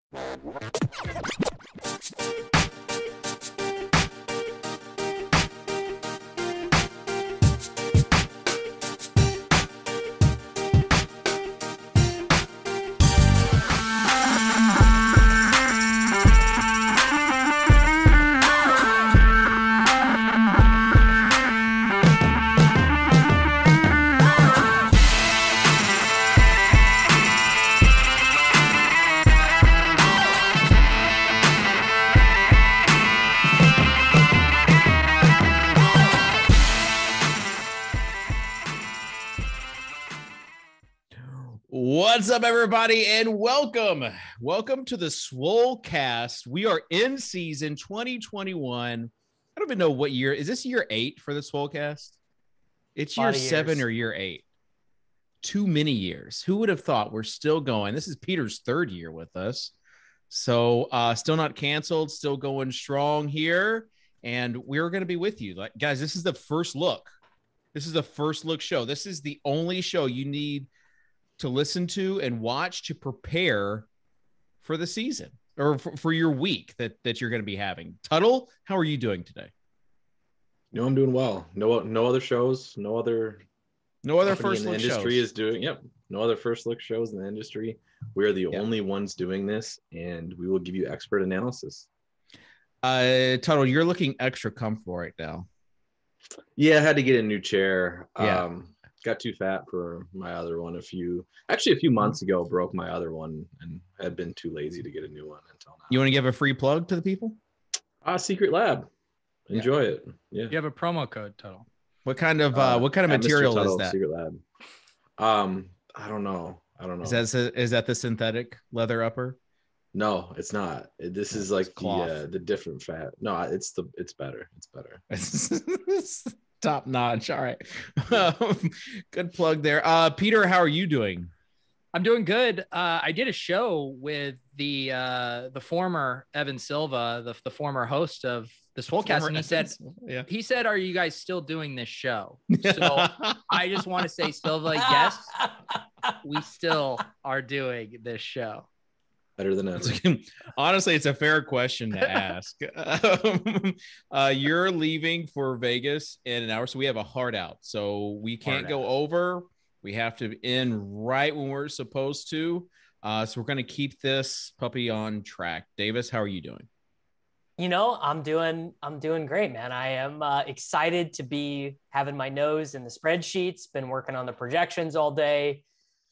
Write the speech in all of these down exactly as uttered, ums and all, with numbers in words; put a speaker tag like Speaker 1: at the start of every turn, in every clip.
Speaker 1: What's up, everybody, and welcome. Welcome to the Swolecast. We are in season twenty twenty-one. I don't even know what year. Is this year eight for the Swolecast? It's year seven or year eight. Too many years. Who would have thought we're still going? This is Peter's third year with us. So uh, still not canceled, still going strong here. And we're going to be with you. Like, guys, this is the first look. This is the first look show. This is the only show you need to listen to and watch to prepare for the season or for, for your week that, that you're going to be having. Tuttle, how are you doing today?
Speaker 2: No, I'm doing well. No, no other shows, no other,
Speaker 1: no other first
Speaker 2: in the
Speaker 1: look
Speaker 2: industry
Speaker 1: shows.
Speaker 2: is doing. Yep. No other first look shows in the industry. We are the
Speaker 1: yep.
Speaker 2: only ones doing this, and we will give you expert analysis.
Speaker 1: Uh, Tuttle, you're looking extra comfortable right now.
Speaker 2: Yeah. I had to get a new chair.
Speaker 1: Yeah.
Speaker 2: Um, got too fat for my other one a few actually a few months ago. Broke my other one and had been too lazy to get a new one until now.
Speaker 1: You want to give a free plug to the people?
Speaker 2: Uh Secret Lab. Enjoy yeah. it. Yeah.
Speaker 3: You have a promo code, Tuttle.
Speaker 1: What kind of uh, uh what kind of material
Speaker 2: Tuttle,
Speaker 1: is that?
Speaker 2: Secret Lab. Um, I don't know. I don't know.
Speaker 1: Is that is that the synthetic leather upper?
Speaker 2: No, it's not. This is like the uh, the different fat. No, it's the it's better. It's better.
Speaker 1: Top notch. All right. Um, good plug there. Uh, Peter, how are you doing?
Speaker 3: I'm doing good. Uh, I did a show with the uh, the former Evan Silva, the, the former host of the Swolecast, and he said, yeah. he said, "Are you guys still doing this show?" So I just want to say, Silva, yes, we still are doing this show.
Speaker 2: Better than ever.
Speaker 1: Honestly, it's a fair question to ask. um, uh, you're leaving for Vegas in an hour, so we have a hard out. So we can't hard go out. over. We have to end right when we're supposed to. Uh, so we're going to keep this puppy on track. Davis, how are you doing?
Speaker 4: You know, I'm doing I'm doing great, man. I am uh, excited to be having my nose in the spreadsheets. Been working on the projections all day.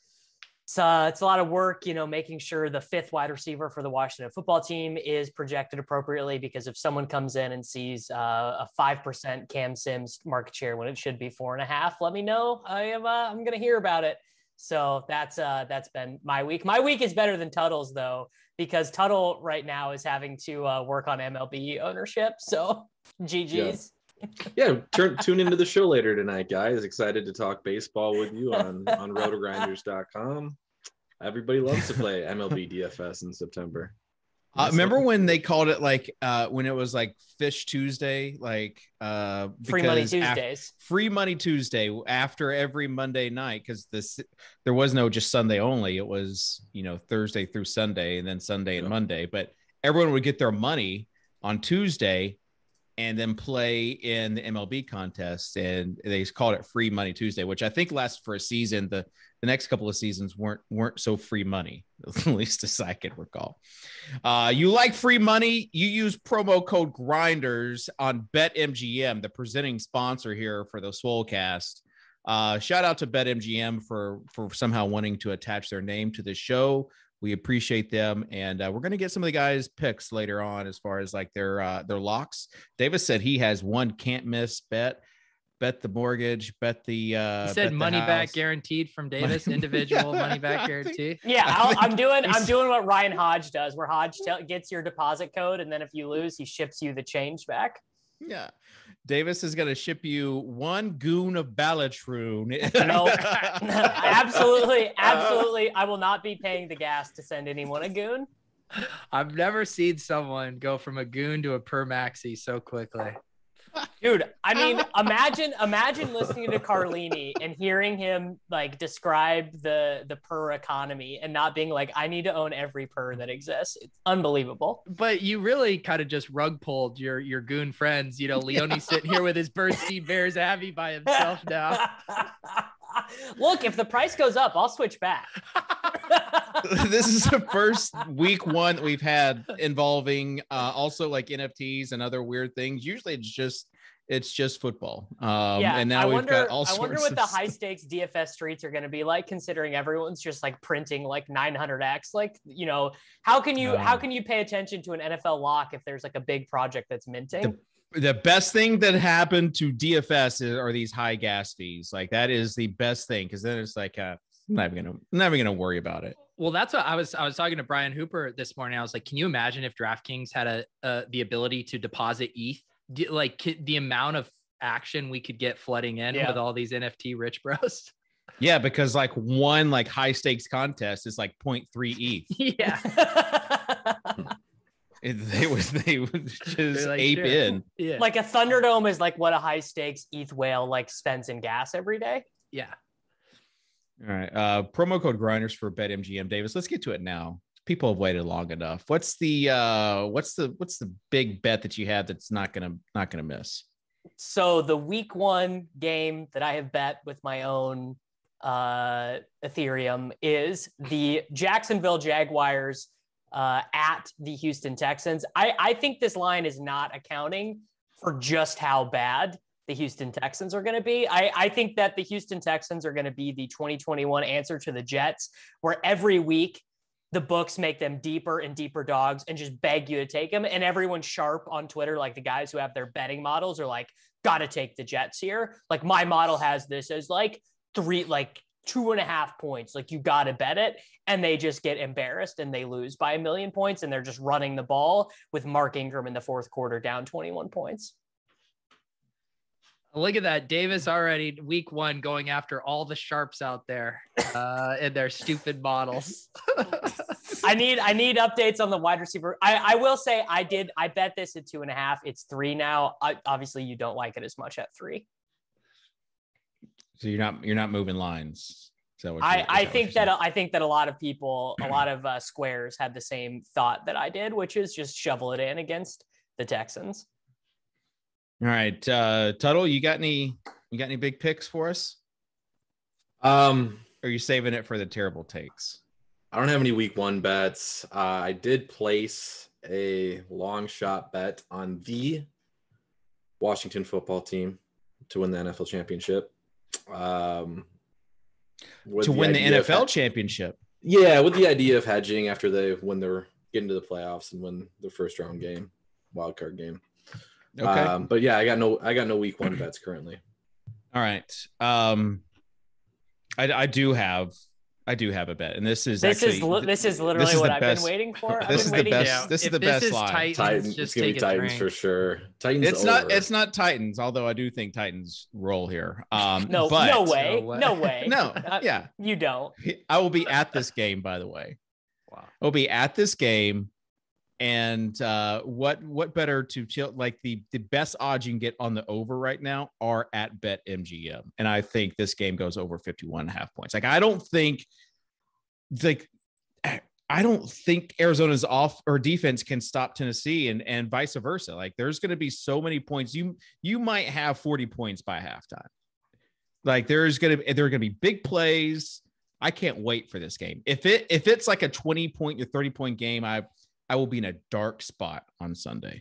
Speaker 4: It's, uh, it's a lot of work, you know, making sure the fifth wide receiver for the Washington football team is projected appropriately, because if someone comes in and sees uh, a five percent Cam Sims market share when it should be four and a half, let me know. I am, uh, I'm going to hear about it. So that's, uh, that's been my week. My week is better than Tuttle's though, because Tuttle right now is having to uh, work on M L B ownership. So G G's.
Speaker 2: Yeah. yeah, turn tune into the show later tonight, guys. Excited to talk baseball with you on on rotogrinders dot com. Everybody loves to play M L B D F S in September.
Speaker 1: Uh, remember when they called it like uh, when it was like Fish Tuesday, like uh,
Speaker 4: Free Money Tuesdays,
Speaker 1: af- Free Money Tuesday after every Monday night, because this there was no just Sunday only. It was, you know, Thursday through Sunday and then Sunday and yeah. Monday. But everyone would get their money on Tuesday and then play in the M L B contest, and they called it Free Money Tuesday, which I think lasted for a season. The the next couple of seasons weren't weren't so free money, at least as I can recall. Uh, you like free money? You use promo code Grinders on BetMGM, the presenting sponsor here for the Swolecast. Uh, shout out to BetMGM for for somehow wanting to attach their name to the show. We appreciate them, and uh, we're going to get some of the guys' picks later on as far as like their uh, their locks. Davis said he has one can't miss bet. Bet the mortgage, bet the uh
Speaker 3: he said money back guaranteed from Davis, individual money back guarantee.
Speaker 4: Yeah, I'll, I'm doing I'm doing what Ryan Hodge does, where Hodge t- gets your deposit code, and then if you lose, he ships you the change back.
Speaker 1: Yeah. Davis is going to ship you one goon of Ballatroon.
Speaker 4: No, absolutely. Absolutely. I will not be paying the gas to send anyone a goon.
Speaker 3: I've never seen someone go from a goon to a per maxi so quickly.
Speaker 4: Dude, I mean, imagine imagine listening to Carlini and hearing him like describe the the per economy and not being like, I need to own every per that exists. It's unbelievable.
Speaker 3: But you really kind of just rug pulled your your goon friends. You know, Leone's sitting here with his Bernstein Bears Abbey by himself now.
Speaker 4: Look, if the price goes up, I'll switch back.
Speaker 1: This is the first week one that we've had involving uh, also like N F Ts and other weird things. Usually it's just it's just football. Um,
Speaker 4: yeah,
Speaker 1: and now
Speaker 4: I
Speaker 1: we've
Speaker 4: wonder,
Speaker 1: got all
Speaker 4: I
Speaker 1: sorts
Speaker 4: wonder what
Speaker 1: of
Speaker 4: the high stakes D F S streets are going to be like, considering everyone's just like printing like nine hundred X. Like, you know, how can you uh, how can you pay attention to an N F L lock if there's like a big project that's minting?
Speaker 1: The- The best thing that happened to D F S is, are these high gas fees. Like that is the best thing because then it's like uh, I'm not even gonna I'm never gonna worry about it.
Speaker 3: Well, that's what I was. I was talking to Brian Hooper this morning. I was like, "Can you imagine if DraftKings had a uh, the ability to deposit E T H? Like the amount of action we could get flooding in yeah. with all these N F T rich bros."
Speaker 1: Yeah, because like one like high stakes contest is like zero point three E T H.
Speaker 3: Yeah.
Speaker 1: They would they would just
Speaker 3: like,
Speaker 1: ape
Speaker 3: sure.
Speaker 1: in.
Speaker 3: Yeah.
Speaker 4: Like a Thunderdome is like what a high stakes E T H whale like spends in gas every day.
Speaker 3: Yeah.
Speaker 1: All right. Uh, promo code grinders for BetMGM. Davis, let's get to it now. People have waited long enough. What's the uh what's the what's the big bet that you have that's not gonna not gonna miss?
Speaker 4: So the week one game that I have bet with my own uh Ethereum is the Jacksonville Jaguars uh at the Houston Texans. I, I think this line is not accounting for just how bad the Houston Texans are going to be. I, I think that the Houston Texans are going to be the twenty twenty-one answer to the Jets, where every week the books make them deeper and deeper dogs and just beg you to take them. And everyone's sharp on Twitter, like the guys who have their betting models are like, got to take the Jets here. Like my model has this as like three, like two and a half points. Like you got to bet it. And they just get embarrassed and they lose by a million points. And they're just running the ball with Mark Ingram in the fourth quarter down twenty-one points.
Speaker 3: Look at that. Davis already week one going after all the sharps out there uh, in their stupid models.
Speaker 4: I need I need updates on the wide receiver. I, I will say I did. I bet this at two and a half. It's three now. I, obviously, you don't like it as much at three.
Speaker 1: So you're not you're not moving lines. So
Speaker 4: I, I think that I think that a lot of people, a lot of uh, squares had the same thought that I did, which is just shovel it in against the Texans.
Speaker 1: All right, uh, Tuttle, you got any you got any big picks for us?
Speaker 2: Um,
Speaker 1: or are you saving it for the terrible takes?
Speaker 2: I don't have any week one bets. Uh, I did place a long shot bet on the Washington football team to win the N F L championship. Um,
Speaker 1: to win the N F L championship.
Speaker 2: Yeah, with the idea of hedging after they when they're getting to the playoffs and win the first round game, wild card game. Okay. Um, but yeah, I got no I got no week one bets currently.
Speaker 1: All right. Um, I, I do have I do have a bet, and this is
Speaker 4: this
Speaker 1: actually
Speaker 4: is this is literally
Speaker 1: this is
Speaker 4: what I've
Speaker 1: best,
Speaker 4: been waiting for.
Speaker 1: This is the best.
Speaker 3: Down.
Speaker 1: This is
Speaker 3: if
Speaker 1: the
Speaker 3: this
Speaker 1: best
Speaker 3: is
Speaker 1: line.
Speaker 3: Titans,
Speaker 2: Titans,
Speaker 3: just
Speaker 2: it's gonna
Speaker 3: take
Speaker 2: be Titans
Speaker 3: drink.
Speaker 2: for sure. Titans.
Speaker 1: It's
Speaker 2: over.
Speaker 1: not. It's not Titans. Although I do think Titans roll here. Um,
Speaker 4: no,
Speaker 1: but,
Speaker 4: no way, no way. No, way.
Speaker 1: no yeah,
Speaker 4: you don't.
Speaker 1: I will be at this game. By the way,
Speaker 3: wow.
Speaker 1: I'll be at this game. And uh, what what better to chill? Like the the best odds you can get on the over right now are at BetMGM, and I think this game goes over fifty-one and a half points. Like I don't think, like I don't think Arizona's off or defense can stop Tennessee, and and vice versa. Like there's going to be so many points. You you might have forty points by halftime. Like there's gonna there are gonna be big plays. I can't wait for this game. If it if it's like a twenty point or thirty point game, I. I will be in a dark spot on Sunday.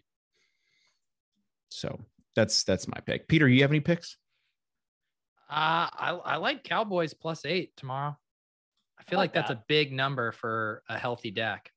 Speaker 1: So that's that's my pick. Peter, you have any picks?
Speaker 3: Uh, I, I like Cowboys plus eight tomorrow. I feel I like, like that's that. a big number for a healthy deck.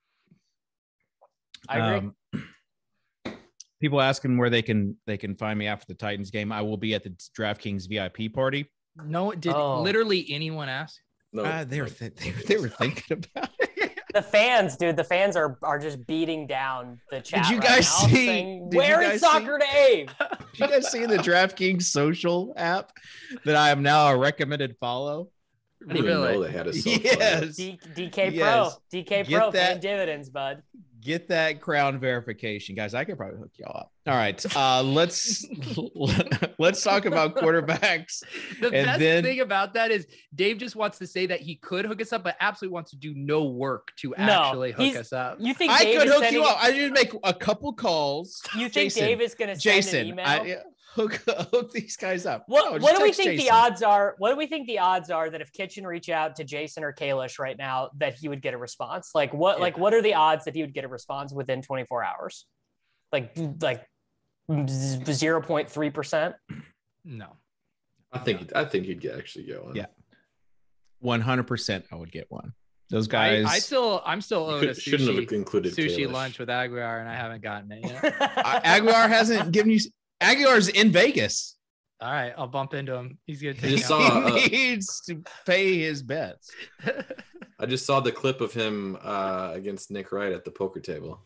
Speaker 4: I agree.
Speaker 1: Um, people asking where they can they can find me after the Titans game. I will be at the DraftKings V I P party.
Speaker 3: No, did
Speaker 4: oh.
Speaker 3: literally anyone ask?
Speaker 1: No, uh, they were th- they, they were thinking about it.
Speaker 4: The fans, dude, the fans are are just beating down the chat.
Speaker 1: Did you
Speaker 4: right
Speaker 1: guys
Speaker 4: now,
Speaker 1: see?
Speaker 4: Saying, Where is Soccer
Speaker 1: see,
Speaker 4: Dave?
Speaker 1: Did you guys see in the DraftKings social app that I am now a recommended follow?
Speaker 2: I didn't really? even know they had a social
Speaker 1: yes.
Speaker 4: D- DK
Speaker 1: yes.
Speaker 4: Pro, D K
Speaker 1: Get
Speaker 4: Pro,
Speaker 1: that,
Speaker 4: paying dividends, bud.
Speaker 1: Get that crown verification, guys. I could probably hook y'all up. All right, uh, let's let's talk about quarterbacks.
Speaker 3: The
Speaker 1: and
Speaker 3: best
Speaker 1: then,
Speaker 3: thing about that is Dave just wants to say that he could hook us up, but absolutely wants to do no work to actually
Speaker 4: no,
Speaker 3: hook us up.
Speaker 4: You think
Speaker 1: I
Speaker 4: Dave
Speaker 1: could
Speaker 4: is
Speaker 1: hook
Speaker 4: sending,
Speaker 1: you up? I need to make a couple calls.
Speaker 4: You think
Speaker 1: Jason,
Speaker 4: Dave is going to send
Speaker 1: Jason,
Speaker 4: an email?
Speaker 1: I, hook hook these guys up.
Speaker 4: What,
Speaker 1: no,
Speaker 4: what do we think
Speaker 1: Jason.
Speaker 4: the odds are? What do we think the odds are that if Kitchen reached out to Jason or Kalish right now, that he would get a response? Like what? Yeah. Like what are the odds that he would get a response within twenty-four hours? Like like zero point three percent.
Speaker 3: No,
Speaker 2: I think I think you'd get actually get one.
Speaker 1: Yeah, one hundred percent. I would get one. Those guys.
Speaker 3: I, I still, I'm still owed a sushi,
Speaker 2: shouldn't have included
Speaker 3: sushi
Speaker 2: Kalish.
Speaker 3: lunch with Aguiar, and I haven't gotten it yet.
Speaker 1: uh, Aguiar hasn't given you. Aguiar's in Vegas.
Speaker 3: All right, I'll bump into him. He's gonna take.
Speaker 2: I just saw,
Speaker 1: he
Speaker 2: uh,
Speaker 1: needs to pay his bets.
Speaker 2: I just saw the clip of him uh, against Nick Wright at the poker table.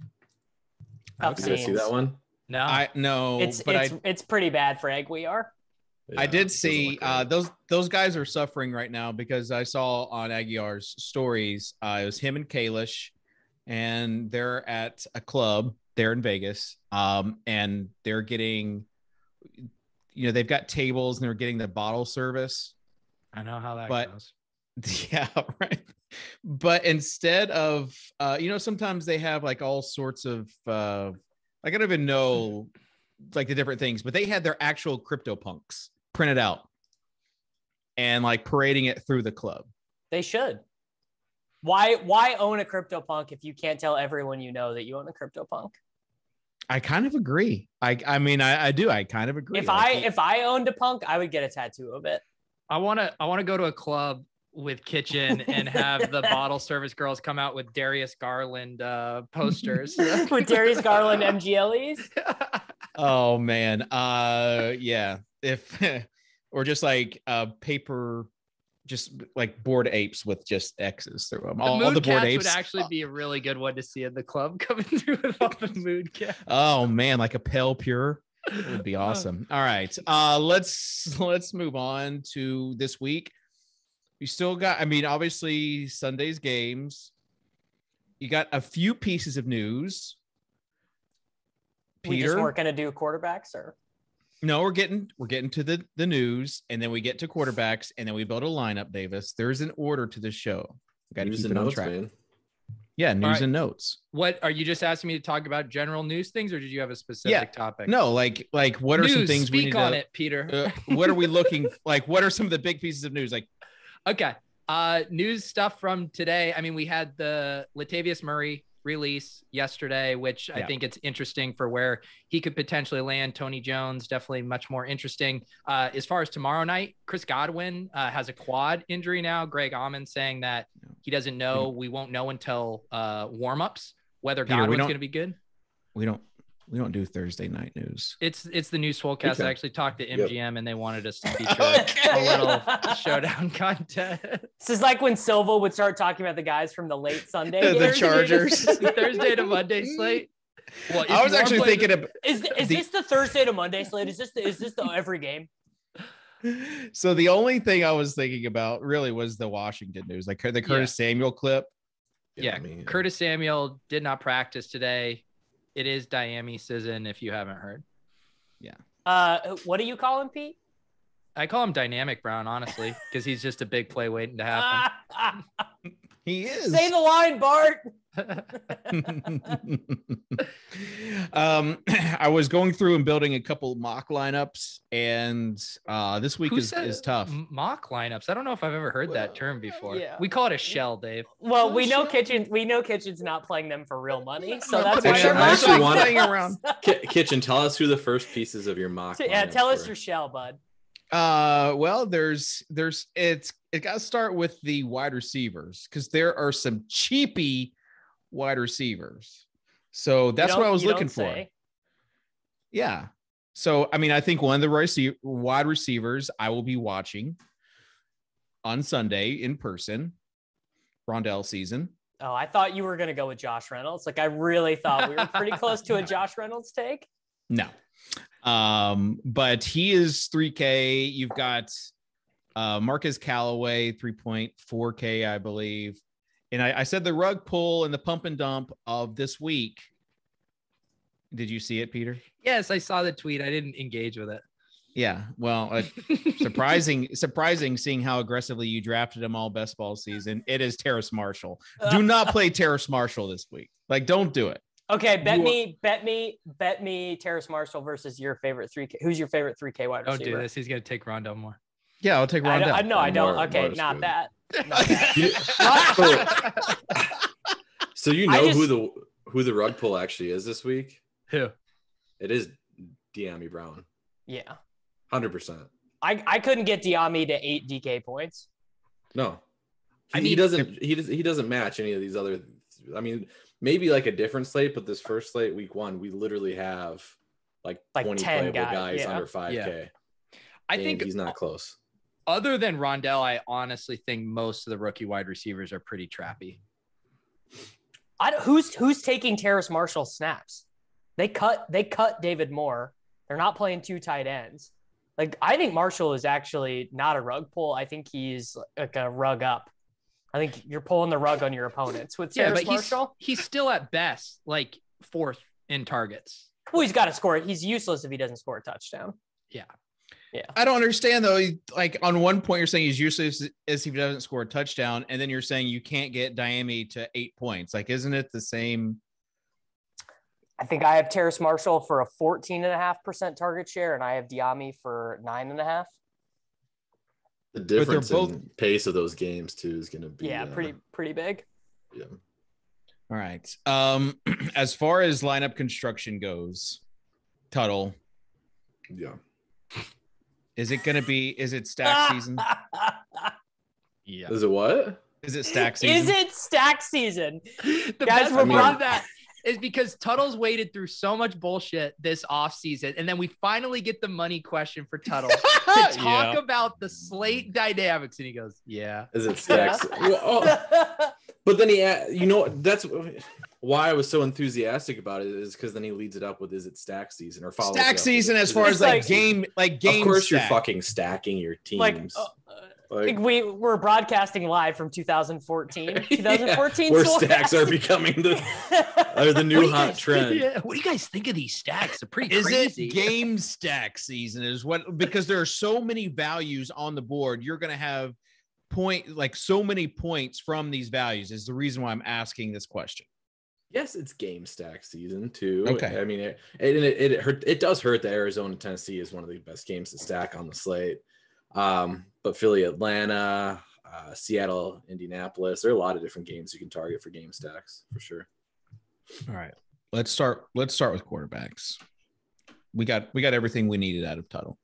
Speaker 4: Up
Speaker 2: Did you guys see that one?
Speaker 3: No,
Speaker 1: I no,
Speaker 4: it's
Speaker 1: but
Speaker 4: it's
Speaker 1: I,
Speaker 4: it's pretty bad for Aguiar.
Speaker 2: Yeah,
Speaker 1: I did
Speaker 2: it
Speaker 1: see
Speaker 2: doesn't look
Speaker 1: uh,
Speaker 2: right.
Speaker 1: those those guys are suffering right now because I saw on Aguiar's stories uh, it was him and Kalish, and they're at a club there in Vegas, um, and they're getting, you know, they've got tables and they're getting the bottle service.
Speaker 3: I know how that
Speaker 1: but,
Speaker 3: goes.
Speaker 1: Yeah, right. But instead of, uh, you know, sometimes they have like all sorts of, uh, like I don't even know, like the different things, but they had their actual CryptoPunks printed out and like parading it through the club.
Speaker 4: They should. Why why own a CryptoPunk if you can't tell everyone you know that you own a CryptoPunk?
Speaker 1: I kind of agree. I I mean, I, I do. I kind of agree.
Speaker 4: If
Speaker 1: like,
Speaker 4: I if I owned a punk, I would get a tattoo of it.
Speaker 3: I want to I want to go to a club with Kitchen and have the bottle service girls come out with Darius Garland uh, posters.
Speaker 4: With Darius Garland M G L Es?
Speaker 1: Oh man. Uh yeah. If or just like uh paper, just like bored apes with just X's through them.
Speaker 3: The
Speaker 1: All,
Speaker 3: mood
Speaker 1: all the bored
Speaker 3: cats
Speaker 1: apes
Speaker 3: would actually be a really good one to see in the club coming through with all the mood cats.
Speaker 1: Oh man, like a pale pure. It would be awesome. All right. Uh let's let's move on to this week. You still got, I mean, obviously Sunday's games. You got a few pieces of news. Peter,
Speaker 4: We just weren't going to do quarterbacks, or
Speaker 1: no, we're getting we're getting to the the news, and then we get to quarterbacks, and then we build a lineup. Davis, there's an order to the show. We got to
Speaker 2: News
Speaker 1: keep
Speaker 2: and
Speaker 1: it on
Speaker 2: notes,
Speaker 1: track.
Speaker 2: man.
Speaker 1: Yeah, news
Speaker 3: right.
Speaker 1: and notes.
Speaker 3: What are you just asking me to talk about? General news things, or did you have a specific
Speaker 1: Yeah.
Speaker 3: topic?
Speaker 1: No, like like what are
Speaker 3: news,
Speaker 1: some things we
Speaker 3: speak
Speaker 1: need
Speaker 3: on
Speaker 1: to?
Speaker 3: it, Peter.
Speaker 1: Uh, what are we looking like? What are some of the big pieces of news? Like,
Speaker 3: Okay. Uh, news stuff from today. I mean, we had the Latavius Murray release yesterday, which
Speaker 1: Yeah.
Speaker 3: I think it's interesting for where he could potentially land. Tony Jones, definitely much more interesting. Uh, as far as tomorrow night, Chris Godwin uh, has a quad injury now. Greg Auman saying that he doesn't know. We won't know until uh, warmups whether
Speaker 1: Peter, we
Speaker 3: Godwin's
Speaker 1: don't-
Speaker 3: going to be good.
Speaker 1: we don't we don't do Thursday night news.
Speaker 3: It's it's the new Swolecast.
Speaker 2: Okay.
Speaker 3: I actually talked to M G M and they wanted us to feature
Speaker 1: Okay.
Speaker 3: a little showdown content.
Speaker 4: this is like when Silva would start talking about the guys from the late Sunday.
Speaker 1: The
Speaker 4: games.
Speaker 1: Chargers.
Speaker 3: Thursday to Monday slate. Well, if
Speaker 1: I was
Speaker 3: you wanna
Speaker 1: actually
Speaker 3: play
Speaker 1: thinking
Speaker 3: the-
Speaker 1: of
Speaker 4: Is is
Speaker 1: The-
Speaker 4: this the Thursday to Monday slate? Is this the, is this the every game?
Speaker 1: So the only thing I was thinking about really was the Washington news, like the Curtis Samuel clip.
Speaker 3: Yeah,
Speaker 2: I mean,
Speaker 3: Curtis Samuel did not practice today. It is Diami season, if you haven't heard.
Speaker 4: Uh, what do you call him, Pete?
Speaker 3: I call him Dynamic Brown, honestly, because he's just a big play waiting to happen.
Speaker 1: He is.
Speaker 4: Say the line, Bart.
Speaker 1: um, I was going through and building a couple mock lineups, and uh, this week
Speaker 3: Who
Speaker 1: is,
Speaker 3: said
Speaker 1: is tough.
Speaker 3: m- mock lineups? I don't know if I've ever heard that
Speaker 2: Well,
Speaker 3: term before.
Speaker 4: yeah.
Speaker 3: We call it a shell, Dave.
Speaker 4: Well, we know
Speaker 2: Sure.
Speaker 4: Kitchen. We know Kitchen's not playing them for real money, so
Speaker 1: I'm
Speaker 4: that's
Speaker 1: pretty
Speaker 4: why
Speaker 1: sure
Speaker 4: they're
Speaker 2: I
Speaker 4: mock
Speaker 2: actually
Speaker 4: lineups.
Speaker 2: wanna-
Speaker 1: playing around.
Speaker 2: Ki- Kitchen, tell us who the first pieces of your mock.
Speaker 4: Yeah,
Speaker 2: lineups
Speaker 4: tell us
Speaker 2: were.
Speaker 4: your shell, bud.
Speaker 1: Uh, well, there's there's it's it got to start with the wide receivers because there are some cheapy wide receivers. So that's
Speaker 4: You
Speaker 1: what I
Speaker 4: don't-
Speaker 1: was
Speaker 4: you don't
Speaker 1: looking for.
Speaker 4: say.
Speaker 1: Yeah. So I mean, I think one of the rece- wide receivers I will be watching on Sunday in person, Rondell season.
Speaker 4: Oh, I thought you were gonna go with Josh Reynolds. Like I really thought we were pretty close to a Josh Reynolds take.
Speaker 1: No. Um, but he is three K. You've got uh Marcus Callaway, three point four K, I believe. And I, I said the rug pull and the pump and dump of this week. Did you see it, Peter?
Speaker 3: Yes, I saw the tweet. I didn't engage with it.
Speaker 1: Yeah, well, uh, surprising, surprising seeing how aggressively you drafted him all best ball season. It is Terrace Marshall. Do not play Terrace Marshall this week. Like, don't do it.
Speaker 4: Okay, bet
Speaker 1: You-
Speaker 4: me, bet me, bet me Terrace Marshall versus your favorite three K. Who's your favorite three K wide
Speaker 3: Don't
Speaker 4: receiver?
Speaker 3: do this. He's gonna take Rondell Moore.
Speaker 1: Yeah, I'll take
Speaker 4: I
Speaker 1: Rondell.
Speaker 4: don't, I, no, I don't.
Speaker 2: Moore-
Speaker 4: okay,
Speaker 2: Moore's
Speaker 4: not
Speaker 2: good.
Speaker 4: that. Not that.
Speaker 2: So you
Speaker 4: I
Speaker 2: know
Speaker 4: just-
Speaker 2: who the who the rug pull actually is this week?
Speaker 3: Who?
Speaker 2: It is De'Ami Brown,
Speaker 4: Yeah,
Speaker 2: hundred percent.
Speaker 4: I, I couldn't get Diami to eight D K points.
Speaker 2: No, he,
Speaker 3: I
Speaker 2: he
Speaker 3: mean,
Speaker 2: doesn't. He does. He doesn't match any of these other. I mean, maybe like a different slate, but this first slate, week one, we literally have like,
Speaker 4: Like
Speaker 2: twenty
Speaker 4: ten
Speaker 2: playable
Speaker 4: guys,
Speaker 2: guys
Speaker 4: yeah.
Speaker 2: under five K.
Speaker 3: I think
Speaker 2: he's not close.
Speaker 3: other than Rondell, I honestly think most of the rookie wide receivers are pretty trappy.
Speaker 4: I don't, who's who's taking Terrace Marshall snaps? They cut they cut David Moore. They're not playing two tight ends. Like, I think Marshall is actually not a rug pull. I think he's like a rug up. I think you're pulling the rug on your opponents with
Speaker 3: Yeah,
Speaker 4: Terrace
Speaker 3: but he's
Speaker 4: Marshall.
Speaker 3: he's still at best like fourth in targets.
Speaker 4: Well, he's got to score. He's useless if he doesn't score a touchdown.
Speaker 3: Yeah.
Speaker 4: Yeah.
Speaker 1: I don't understand though. Like on one point, you're saying he's useless as he doesn't score a touchdown, and then you're saying you can't get Diami to eight points. Like, isn't it the same?
Speaker 4: I think I have Terrace Marshall for a fourteen and a half percent target share, and I have Diami for nine and a half.
Speaker 2: The difference
Speaker 1: both-
Speaker 2: in pace of those games too is going to be
Speaker 4: Yeah,
Speaker 2: uh,
Speaker 4: pretty pretty big.
Speaker 2: Yeah.
Speaker 1: All right. Um, as far as lineup construction goes, Tuttle,
Speaker 2: Yeah.
Speaker 1: is it going to be? Is it stack season?
Speaker 3: Yeah.
Speaker 2: Is it what?
Speaker 1: Is it stack season?
Speaker 4: Is it stack season?
Speaker 3: The
Speaker 4: Guys,
Speaker 3: best
Speaker 4: we're
Speaker 3: part
Speaker 2: brought-
Speaker 3: of that is because Tuttle's waited through so much bullshit this offseason, and then we finally get the money question for Tuttle to talk
Speaker 1: Yeah.
Speaker 3: about the slate dynamics, and he goes, "Yeah."
Speaker 2: Is it stacks? Well, oh, but then he, a- you know, that's why I was so enthusiastic about it is because then he leads it up with, "Is it stack season or follow
Speaker 1: Stack season as far
Speaker 4: It's
Speaker 1: as like,
Speaker 4: like-
Speaker 1: game, like game.
Speaker 2: Of course,
Speaker 1: stack.
Speaker 2: you're fucking stacking your teams.
Speaker 4: like, uh,
Speaker 2: Like,
Speaker 4: like we we're broadcasting live from two thousand fourteen. twenty fourteen
Speaker 2: where
Speaker 4: Soulcast.
Speaker 2: stacks are becoming the are the
Speaker 3: What
Speaker 2: new
Speaker 3: do you
Speaker 2: hot
Speaker 3: guys
Speaker 2: trend.
Speaker 3: think- yeah, what do you guys think of these stacks? They're pretty
Speaker 1: Is
Speaker 3: crazy.
Speaker 1: it game stack season? Is what because there are so many values on the board. You're going to have point like so many points from these values. Is the reason why I'm asking this question.
Speaker 2: Yes, it's game stack season too.
Speaker 1: Okay.
Speaker 2: I mean, it it it, it, hurt, it does hurt that Arizona Tennessee is one of the best games to stack on the slate. Um, but Philly, Atlanta, uh, Seattle, Indianapolis, there are a lot of different games you can target for game stacks for sure.
Speaker 1: All right, let's start. Let's start with quarterbacks. We got we got everything we needed out of Tuttle.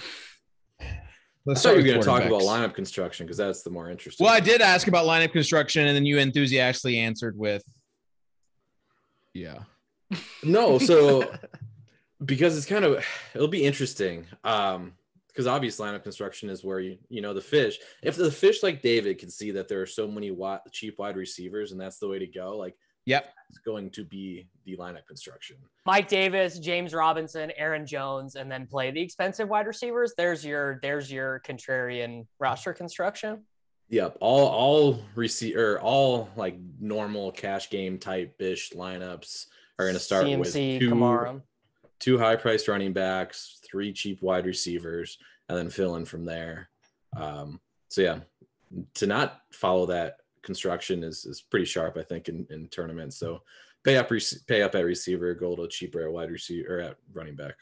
Speaker 1: Let's
Speaker 2: I thought you were
Speaker 1: with
Speaker 2: going to talk about
Speaker 1: quarterbacks.
Speaker 2: lineup construction because that's the more interesting.
Speaker 1: Well, I did ask about lineup construction, and then you enthusiastically answered with, "Yeah."
Speaker 2: No, so because it's kind of it'll be interesting. Um, because obvious lineup construction is where you you know the fish. If the fish like David can see that there are so many wide, cheap wide receivers, and that's the way to go, like
Speaker 1: Yep.
Speaker 2: it's going to be the lineup construction.
Speaker 4: Mike Davis, James Robinson, Aaron Jones, and then play the expensive wide receivers. There's your there's your contrarian roster construction.
Speaker 2: Yep, all all receive or all like normal cash game type ish lineups are going to start
Speaker 4: C M
Speaker 2: with
Speaker 4: C,
Speaker 2: two,
Speaker 4: Kamara.
Speaker 2: two high priced running backs, three cheap wide receivers, and then fill in from there. Um, so yeah, to not follow that construction is is pretty sharp, I think, in, in tournaments. So pay up rec- pay up at receiver, go a little cheaper at wide receiver or at running back.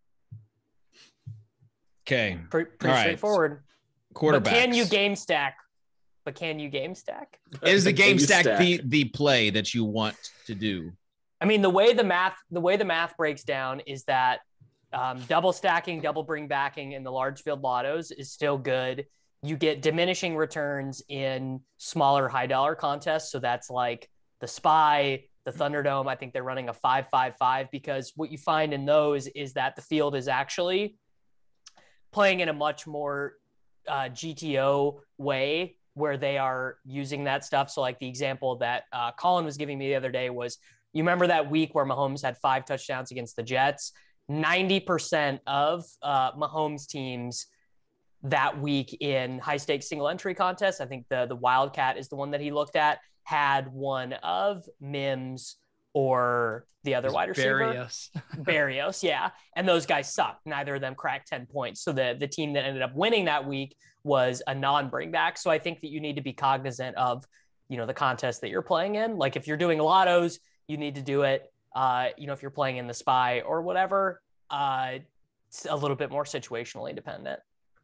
Speaker 1: Okay.
Speaker 4: Pretty, pretty
Speaker 1: All right.
Speaker 4: straightforward.
Speaker 1: Quarterbacks.
Speaker 4: But can you game stack? But can you game stack?
Speaker 1: Is the game
Speaker 2: You
Speaker 1: stack, the the play that you want to do?
Speaker 4: I mean, the way the math the way the math breaks down is that um, double stacking, double bring backing in the large field lottos is still good. You get diminishing returns in smaller high dollar contests. So that's like the Spy, the Thunderdome. I think they're running a five five five because what you find in those is that the field is actually playing in a much more uh, G T O way where they are using that stuff. So like the example that uh, Colin was giving me the other day was, you remember that week where Mahomes had five touchdowns against the Jets? ninety percent of uh, Mahomes teams that week in high stakes single entry contests, I think the, the Wildcat is the one that he looked at, had one of Mims or the other wide receiver.
Speaker 3: Barrios.
Speaker 4: Barrios, yeah. And those guys sucked. Neither of them cracked ten points. So the, the team that ended up winning that week was a non-bringback. So I think that you need to be cognizant of, you know, the contest that you're playing in. Like if you're doing lottos, you need to do it. Uh, you know, if you're playing in the spy or whatever, uh, it's a little bit more situationally dependent.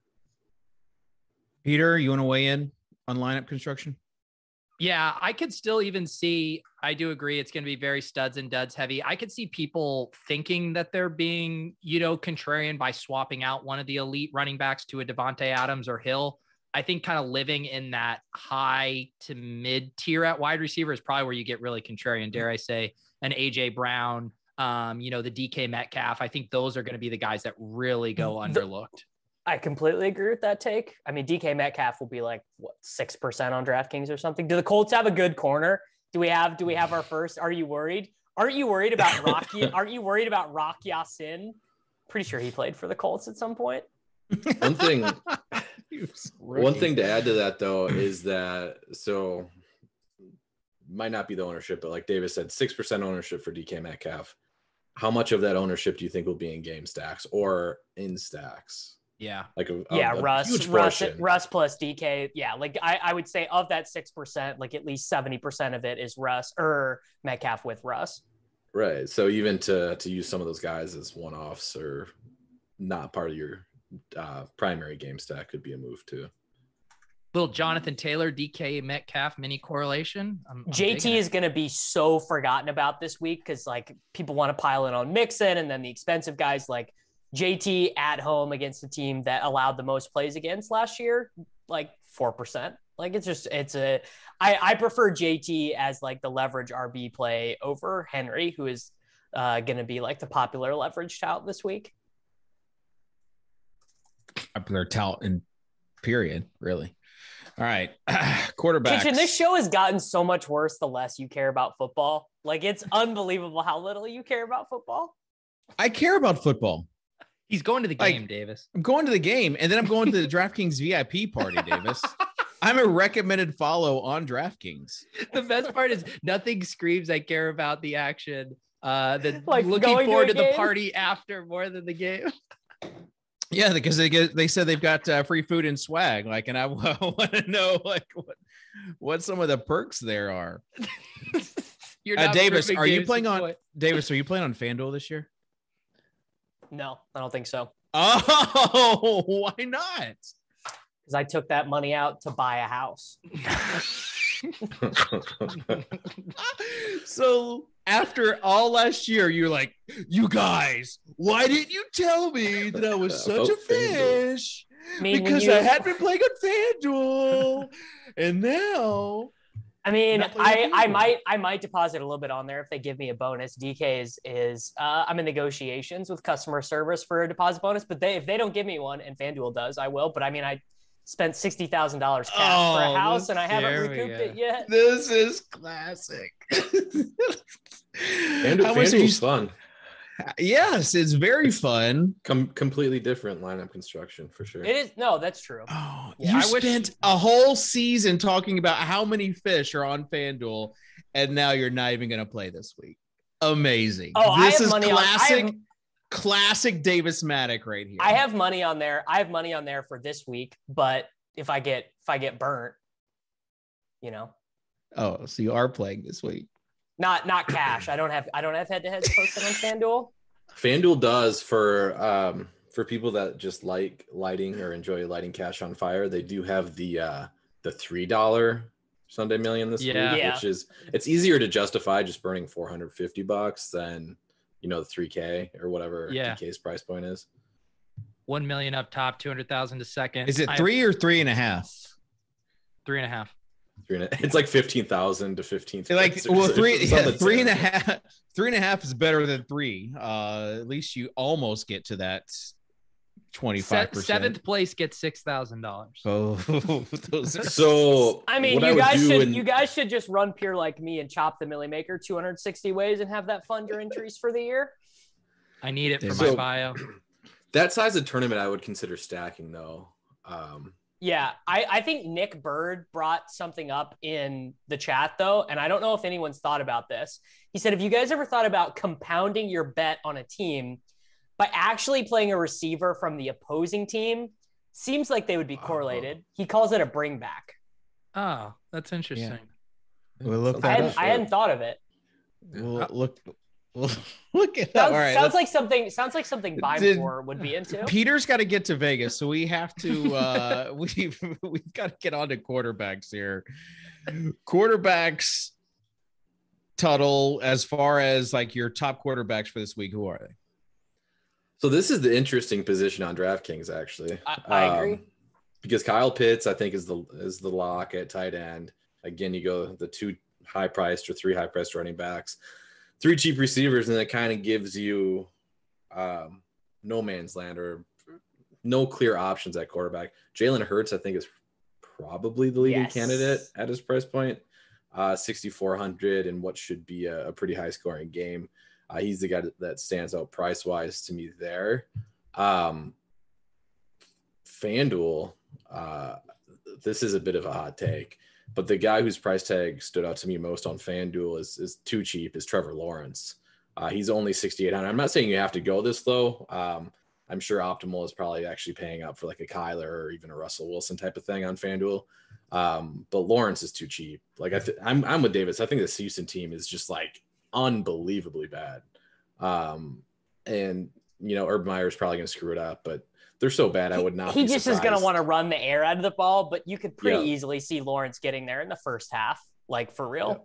Speaker 1: Peter, you want to weigh in on lineup construction?
Speaker 3: Yeah, I could still even see, I do agree it's going to be very studs and duds heavy. I could see people thinking that they're being, you know, contrarian by swapping out one of the elite running backs to a Devontae Adams or Hill. I think kind of living in that high to mid tier at wide receiver is probably where you get really contrarian. Dare I say an A J Brown, um, you know, the D K Metcalf. I think those are going to be the guys that really go underlooked.
Speaker 4: I completely agree with that take. I mean, D K Metcalf will be like what six percent on DraftKings or something. Do the Colts have a good corner? Do we have? Do we have our first? Are you worried? Aren't you worried about Rocky? Aren't you worried about Rock Ya-Sin? Pretty sure he played for the Colts at some point.
Speaker 2: One thing, one thing to add to that though is that so might not be the ownership, but like Davis said, six percent ownership for D K Metcalf. How much of that ownership do you think will be in game stacks or in stacks?
Speaker 3: Yeah.
Speaker 2: Like a,
Speaker 4: yeah,
Speaker 2: a, a
Speaker 4: Russ,
Speaker 2: huge
Speaker 4: Russ,
Speaker 2: portion.
Speaker 4: Russ plus D K. Yeah. Like I, I would say of that six percent, like at least seventy percent of it is Russ or Metcalf with Russ.
Speaker 2: Right. So even to, to use some of those guys as one-offs or not part of your uh, primary game stack could be a move too.
Speaker 3: Little Jonathan Taylor, D K Metcalf mini correlation. I'm, I'm
Speaker 4: J T is going to be so forgotten about this week because like people want to pile in on Mixon and then the expensive guys like J T at home against the team that allowed the most plays against last year, like four percent. Like it's just, it's a, I, I prefer J T as like the leverage R B play over Henry, who is uh, going to be like the popular leverage tout this week.
Speaker 1: Popular tout in period, really. All right. Quarterbacks.
Speaker 4: Kitchen, this show has gotten so much worse the less you care about football. Like it's unbelievable how little you care about football.
Speaker 1: I care about football.
Speaker 3: He's going to the game,
Speaker 1: like,
Speaker 3: Davis.
Speaker 1: I'm going to the game, and then I'm going to the DraftKings V I P party, Davis. I'm a recommended follow on DraftKings.
Speaker 3: The best part is nothing screams I care about the action. Uh, than
Speaker 4: like
Speaker 3: looking forward to,
Speaker 4: to
Speaker 3: the party after more than the game.
Speaker 1: Yeah, because they get they said they've got uh, free food and swag. Like, and I want to know like what what some of the perks there are.
Speaker 3: You're
Speaker 1: uh,
Speaker 3: not
Speaker 1: Davis, are you playing on
Speaker 3: point.
Speaker 1: Davis? Are you playing on FanDuel this year?
Speaker 4: No, I don't think so.
Speaker 1: Oh, why not?
Speaker 4: Because I took that money out to buy a house.
Speaker 1: So after all last year, you're like, you guys, why didn't you tell me that I was such a fish?
Speaker 4: I mean,
Speaker 1: because
Speaker 4: you...
Speaker 1: I had been playing on FanDuel, and now.
Speaker 4: I mean, I, I might I might deposit a little bit on there if they give me a bonus. D K is is uh, I'm in negotiations with customer service for a deposit bonus, but they if they don't give me one and FanDuel does, I will. But I mean, I spent sixty thousand dollars cash
Speaker 1: oh,
Speaker 4: for a house and I haven't recouped
Speaker 3: go.
Speaker 4: it yet.
Speaker 1: This is classic.
Speaker 2: And FanDuel's fun.
Speaker 1: Yes, it's very fun.
Speaker 2: Com- completely different lineup construction for sure.
Speaker 4: It is no, that's true.
Speaker 1: Oh,
Speaker 4: Yeah,
Speaker 1: you
Speaker 4: I
Speaker 1: spent
Speaker 4: wish-
Speaker 1: a whole season talking about how many fish are on FanDuel, and now you're not even going to play this week. Amazing.
Speaker 4: Oh, I
Speaker 1: this
Speaker 4: have
Speaker 1: is
Speaker 4: money on- I
Speaker 1: classic,
Speaker 4: have-
Speaker 1: classic Davis Maddock right here.
Speaker 4: I have money on there. I have money on there for this week, but if I get if I get burnt, you know.
Speaker 1: Oh, so you are playing this week.
Speaker 4: Not not cash. I don't have I don't have head-to-heads posted on FanDuel.
Speaker 2: FanDuel does for um for people that just like lighting or enjoy lighting cash on fire. They do have the uh the three dollar Sunday Million this
Speaker 3: Yeah.
Speaker 2: week,
Speaker 4: Yeah.
Speaker 2: which is it's easier to justify just burning four hundred fifty bucks than you know the three K or whatever
Speaker 3: Yeah.
Speaker 2: D K's price point is.
Speaker 3: One million up top, two hundred thousand to second.
Speaker 1: Is it
Speaker 3: I-
Speaker 1: three or three and a half?
Speaker 3: Three and a half.
Speaker 2: Three and a, it's like fifteen thousand to fifteen.
Speaker 1: Like, well, three, yeah, three and a half, three and a half is better than three. Uh, at least you almost get to that twenty-five percent.
Speaker 3: Seventh place gets six thousand dollars.
Speaker 1: Oh, those are
Speaker 2: So
Speaker 4: I mean,
Speaker 2: what
Speaker 4: you
Speaker 2: would
Speaker 4: guys
Speaker 2: do
Speaker 4: should
Speaker 2: in-
Speaker 4: you guys should just run pure like me and chop the Millie Maker two hundred sixty ways and have that fund your entries for the year.
Speaker 3: I need it for
Speaker 2: So-
Speaker 3: my bio.
Speaker 2: that size of tournament I would consider stacking though. Um,
Speaker 4: Yeah, I, I think Nick Bird brought something up in the chat, though, and I don't know if anyone's thought about this. He said, have you guys ever thought about compounding your bet on a team by actually playing a receiver from the opposing team? Seems like they would be correlated. Oh. He calls it a bring back.
Speaker 3: Oh, that's interesting.
Speaker 1: Yeah. We'll look
Speaker 4: I,
Speaker 1: that
Speaker 4: hadn't,
Speaker 1: up.
Speaker 4: I hadn't thought of it.
Speaker 1: We'll look. We'll look at that.
Speaker 4: Sounds,
Speaker 1: All right,
Speaker 4: sounds like something. Sounds like something Vimeport would be into.
Speaker 1: Peter's got to get to Vegas, so we have to. Uh, we've we've got to get on to quarterbacks here. Quarterbacks, Tuttle. As far as like your top quarterbacks for this week, who are they?
Speaker 2: So this is the interesting position on DraftKings, actually.
Speaker 4: I, I
Speaker 2: um,
Speaker 4: agree.
Speaker 2: Because Kyle Pitts, I think, is the is the lock at tight end. Again, you go the two high priced or three high priced running backs. Three cheap receivers, and that kind of gives you um, no man's land or no clear options at quarterback. Jalen Hurts, I think, is probably the leading yes. candidate at his price point, uh, sixty-four hundred, and what should be a, a pretty high scoring game. Uh, he's the guy that stands out price wise to me there. Um, FanDuel, uh, this is a bit of a hot take. But the guy whose price tag stood out to me most on FanDuel is is too cheap is Trevor Lawrence. Uh, he's only sixty-eight hundred. I'm not saying you have to go this low. Um, I'm sure Optimal is probably actually paying up for like a Kyler or even a Russell Wilson type of thing on FanDuel. Um, but Lawrence is too cheap. Like I th- I'm I'm with Davis. I think this Houston team is just like unbelievably bad. Um, and you know Urban Meyer is probably going to screw it up, but they're so bad, I would not.
Speaker 4: He
Speaker 2: be
Speaker 4: just
Speaker 2: surprised.
Speaker 4: is going to want to run the air out of the ball, but you could pretty
Speaker 2: yeah.
Speaker 4: easily see Lawrence getting there in the first half, like for real.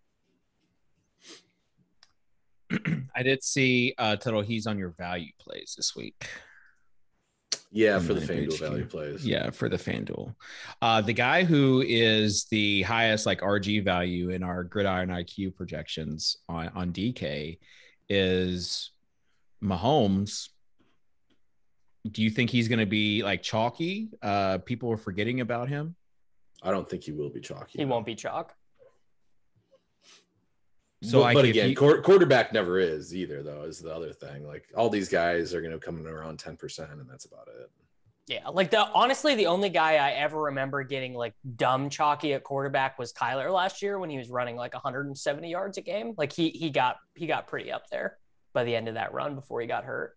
Speaker 1: Yeah. I did see uh, Tuttle. He's on your value plays this week.
Speaker 2: Yeah, for the FanDuel value plays.
Speaker 1: Yeah, for the FanDuel. Uh, the guy who is the highest like R G value in our Gridiron I Q projections on, on D K is Mahomes. Do you think he's going to be like chalky? Uh, people are forgetting about him.
Speaker 2: I don't think he will be chalky.
Speaker 4: He won't be chalk.
Speaker 2: So, but, like, but again, he, quarterback never is either, though, is the other thing. Like all these guys are going to come in around ten percent, and that's about it.
Speaker 4: Yeah, like the honestly, the only guy I ever remember getting like dumb chalky at quarterback was Kyler last year when he was running like one hundred seventy yards a game. Like he he got he got pretty up there by the end of that run before he got hurt.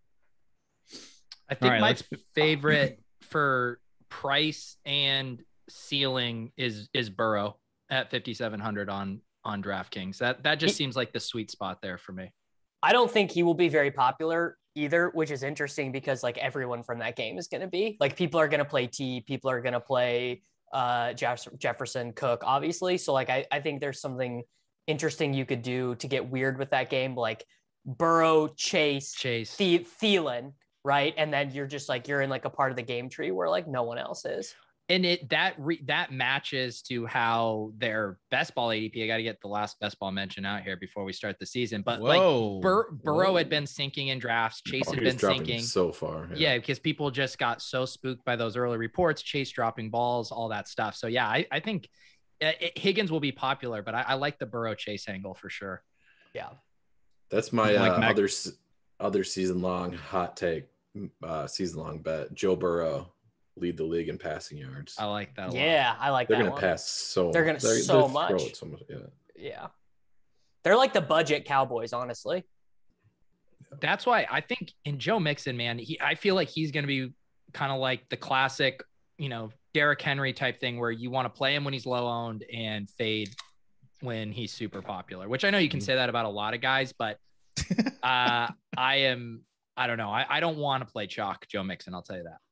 Speaker 3: I think
Speaker 1: right,
Speaker 3: my
Speaker 1: let's...
Speaker 3: favorite for price and ceiling is is Burrow at fifty-seven hundred on on DraftKings. That that just he, seems like the sweet spot there for me.
Speaker 4: I don't think he will be very popular either, which is interesting because like everyone from that game is going to be like people are going to play T, people are going to play uh, Jeff- Jefferson, Cook, obviously. So like I, I think there's something interesting you could do to get weird with that game, like Burrow, Chase,
Speaker 3: Chase,
Speaker 4: The- Thielen. Right. And then you're just like, you're in like a part of the game tree where like no one else is.
Speaker 3: And it, that, re, that matches to how their best ball A D P, I got to get the last best ball mention out here before we start the season, but Whoa. like Bur- Burrow Whoa. had been sinking in drafts. Chase oh, had been sinking
Speaker 2: so far.
Speaker 3: Yeah. yeah. Because people just got so spooked by those early reports, Chase dropping balls, all that stuff. So yeah, I, I think it, Higgins will be popular, but I, I like the Burrow Chase angle for sure.
Speaker 4: Yeah.
Speaker 2: That's my like uh, Mac- other, other season long hot take. Uh, season long bet. Joe Burrow lead the league in passing yards.
Speaker 3: I like that. A
Speaker 4: yeah,
Speaker 3: lot.
Speaker 4: I like
Speaker 2: they're
Speaker 4: that.
Speaker 2: They're gonna pass so.
Speaker 4: They're gonna
Speaker 2: they're,
Speaker 4: so,
Speaker 2: they're
Speaker 4: much.
Speaker 2: so much. Yeah.
Speaker 4: Yeah. They're like the budget Cowboys, honestly.
Speaker 3: That's why I think in Joe Mixon, man, he I feel like he's gonna be kind of like the classic, you know, Derrick Henry type thing where you want to play him when he's low owned and fade when he's super popular. Which I know you can say that about a lot of guys, but uh, I am. I don't know. I, I don't want to play chalk Joe Mixon. I'll tell you that.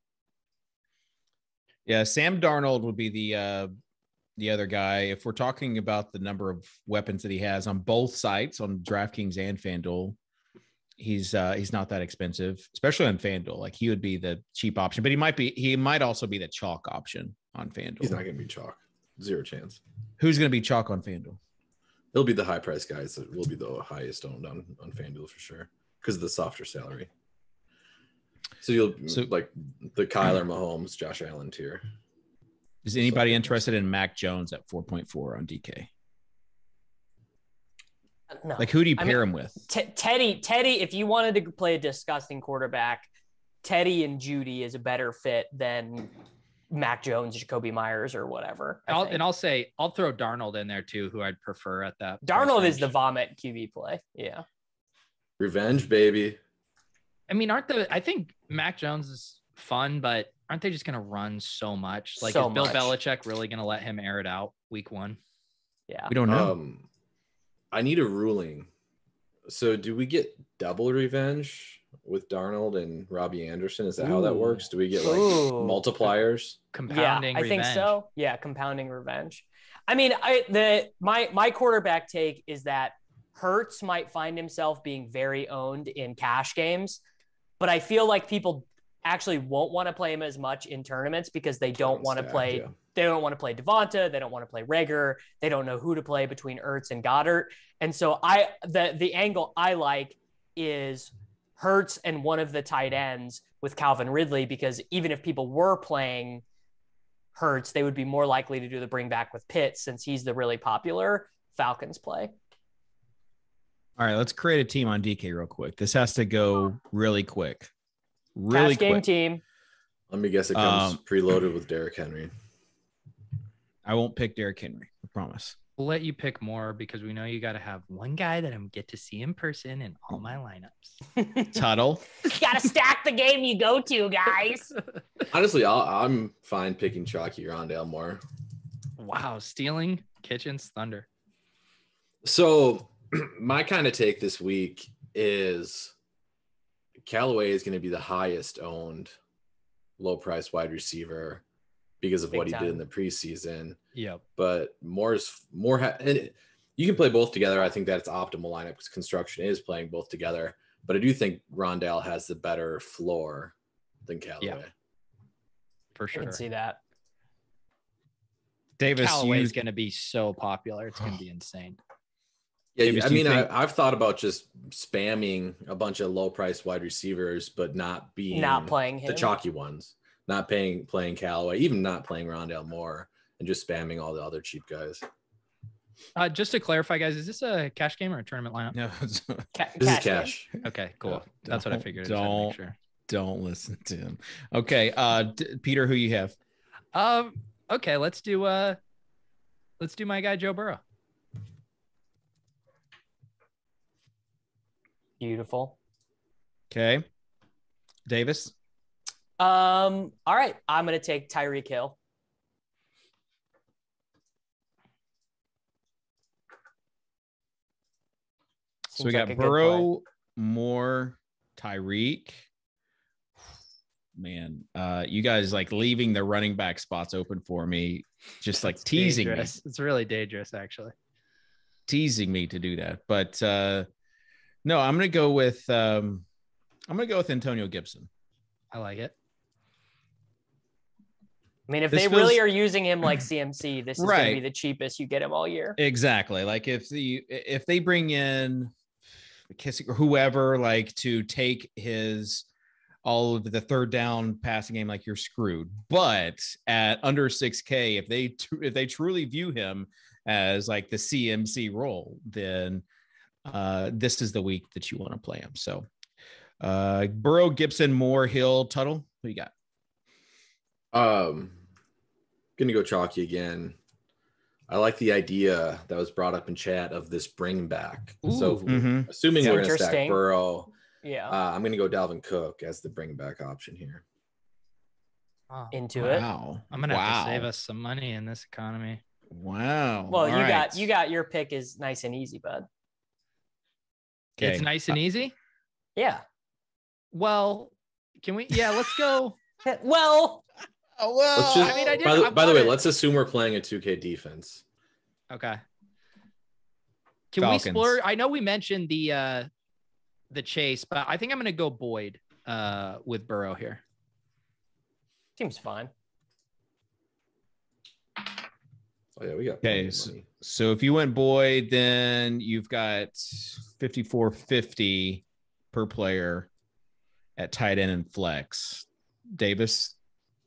Speaker 1: Yeah, Sam Darnold would be the uh, the other guy. If we're talking about the number of weapons that he has on both sites, on DraftKings and FanDuel, he's uh, he's not that expensive, especially on FanDuel. Like he would be the cheap option, but he might be he might also be the chalk option on FanDuel.
Speaker 2: He's not going to be chalk. Zero chance.
Speaker 1: Who's going to be chalk on FanDuel?
Speaker 2: It'll be the high price guys that will be the highest owned on, on FanDuel for sure. Because of the softer salary. So you'll so, like the Kyler Mahomes, Josh Allen tier.
Speaker 1: Is anybody so, interested in Mac Jones at four point four on D K?
Speaker 4: No.
Speaker 1: Like who do you pair
Speaker 4: I mean,
Speaker 1: him with?
Speaker 4: T- Teddy, Teddy, if you wanted to play a disgusting quarterback, Teddy and Judy is a better fit than Mac Jones, Jacoby Myers, or whatever.
Speaker 3: I'll, and I'll say I'll throw Darnold in there too, who I'd prefer at that.
Speaker 4: Darnold is the vomit Q B play. Yeah.
Speaker 2: Revenge, baby.
Speaker 3: I mean, aren't the I think Mac Jones is fun, but aren't they just going to run so much? Like, so is Bill much. Belichick really going to let him air it out week one?
Speaker 4: Yeah.
Speaker 1: We don't know.
Speaker 2: Um, I need a ruling. So do we get double revenge with Darnold and Robbie Anderson? Is that Ooh. how that works? Do we get like Ooh. multipliers?
Speaker 3: Compounding
Speaker 4: yeah, I
Speaker 3: revenge.
Speaker 4: think so. Yeah, compounding revenge. I mean, I the my my quarterback take is that Hurts might find himself being very owned in cash games, but I feel like people actually won't want to play him as much in tournaments because they don't want to play. Yeah. They don't want to play Devonta. They don't want to play Reagor. They don't know who to play between Ertz and Goddard. And so I, the, the angle I like is Hurts and one of the tight ends with Calvin Ridley, because even if people were playing Hurts, they would be more likely to do the bring back with Pitts since he's the really popular Falcons play.
Speaker 1: All right, let's create a team on D K real quick. This has to go really quick. Really
Speaker 4: Cash game
Speaker 1: quick.
Speaker 4: team.
Speaker 2: Let me guess it comes
Speaker 1: Um,
Speaker 2: preloaded with Derrick Henry.
Speaker 1: I won't pick Derrick Henry. I promise.
Speaker 3: We'll let you pick more because we know you got to have one guy that I'm get to see in person in all my lineups.
Speaker 1: Tuttle.
Speaker 4: Got to stack the game you go to, guys.
Speaker 2: Honestly, I'll, I'm fine picking Chalky Rondale Moore.
Speaker 3: Wow, stealing Kitchens Thunder.
Speaker 2: So my kind of take this week is Callaway is going to be the highest owned low price wide receiver because of Big what he time. did in the preseason.
Speaker 3: Yep.
Speaker 2: But Moore's more, ha- and it, you can play both together. I think that's optimal lineup because construction is playing both together. But I do think Rondale has the better floor than Callaway.
Speaker 3: Yeah. For sure.
Speaker 4: I can see that.
Speaker 1: Davis,
Speaker 3: Callaway is
Speaker 1: you...
Speaker 3: going to be so popular. It's going to be insane.
Speaker 2: Yeah,
Speaker 1: Davis,
Speaker 2: I mean,
Speaker 1: think...
Speaker 2: I, I've thought about just spamming a bunch of low-priced wide receivers, but not being
Speaker 4: not playing him.
Speaker 2: the chalky ones, not paying playing Callaway, even not playing Rondale Moore, and just spamming all the other cheap guys.
Speaker 3: Uh, just to clarify, guys, is this a cash game or a tournament lineup?
Speaker 1: No,
Speaker 4: Ca-
Speaker 2: this
Speaker 4: cash
Speaker 2: is cash.
Speaker 4: Game?
Speaker 3: Okay, cool.
Speaker 1: Yeah,
Speaker 3: That's what I figured.
Speaker 1: Don't
Speaker 3: make sure.
Speaker 1: don't listen to him. Okay, uh, D- Peter, who you have?
Speaker 3: Um. Okay, let's do uh, let's do my guy Joe Burrow.
Speaker 4: Beautiful.
Speaker 1: Okay, Davis.
Speaker 4: Um. All right, I'm gonna take Tyreek Hill.
Speaker 1: So we got like Burrow, Moore, Tyreek. Man, uh, you guys like leaving the running back spots open for me, just like
Speaker 3: it's
Speaker 1: teasing
Speaker 3: dangerous.
Speaker 1: me.
Speaker 3: It's really dangerous, actually.
Speaker 1: Teasing me to do that, but uh, no, I'm gonna go with um, I'm gonna go with Antonio Gibson.
Speaker 3: I like it.
Speaker 4: I mean, if
Speaker 1: This
Speaker 4: they
Speaker 1: feels-
Speaker 4: really are using him like C M C, this is
Speaker 1: Right.
Speaker 4: going to be the cheapest you get him all year.
Speaker 1: Exactly. Like if the if they bring in Kissick or whoever, like to take his all of the third down passing game, like you're screwed. But at under six K, if they tr- if they truly view him as like the C M C role, then uh, this is the week that you want to play him. So uh, Burrow, Gibson, Moore, Hill, Tuttle. Who you got?
Speaker 2: Um, gonna go chalky again. I like the idea that was brought up in chat of this bring back.
Speaker 3: Ooh.
Speaker 2: So
Speaker 1: Mhm.
Speaker 2: assuming
Speaker 4: It's
Speaker 2: we're gonna stack
Speaker 4: interesting.
Speaker 2: Burrow,
Speaker 4: Yeah.
Speaker 2: uh, I'm gonna go Dalvin Cook as the bring back option here.
Speaker 3: Oh,
Speaker 4: Into it.
Speaker 1: Wow.
Speaker 3: I'm gonna
Speaker 1: wow.
Speaker 3: have to save us some money in this economy.
Speaker 1: Wow.
Speaker 4: Well,
Speaker 1: All
Speaker 4: you
Speaker 1: right.
Speaker 4: got you got your pick is nice and easy, bud.
Speaker 1: Okay.
Speaker 3: It's nice and easy.
Speaker 4: Yeah.
Speaker 3: Well, can we? Yeah, let's go.
Speaker 4: Well,
Speaker 1: Oh, well,
Speaker 2: Let's just,
Speaker 3: I mean, I did-
Speaker 2: by, the,
Speaker 3: I
Speaker 2: by the way,
Speaker 3: wanted-
Speaker 2: let's assume we're playing a two K defense.
Speaker 3: Okay. Can
Speaker 1: Falcons.
Speaker 3: we splurge? I know we mentioned the uh the chase, but I think I'm gonna go Boyd uh with Burrow here.
Speaker 4: seems fine.
Speaker 2: Oh yeah, we got
Speaker 1: Okay,
Speaker 2: plenty of
Speaker 1: so,
Speaker 2: money.
Speaker 1: so if you went Boyd, then you've got fifty-four fifty per player at tight end and flex. Davis,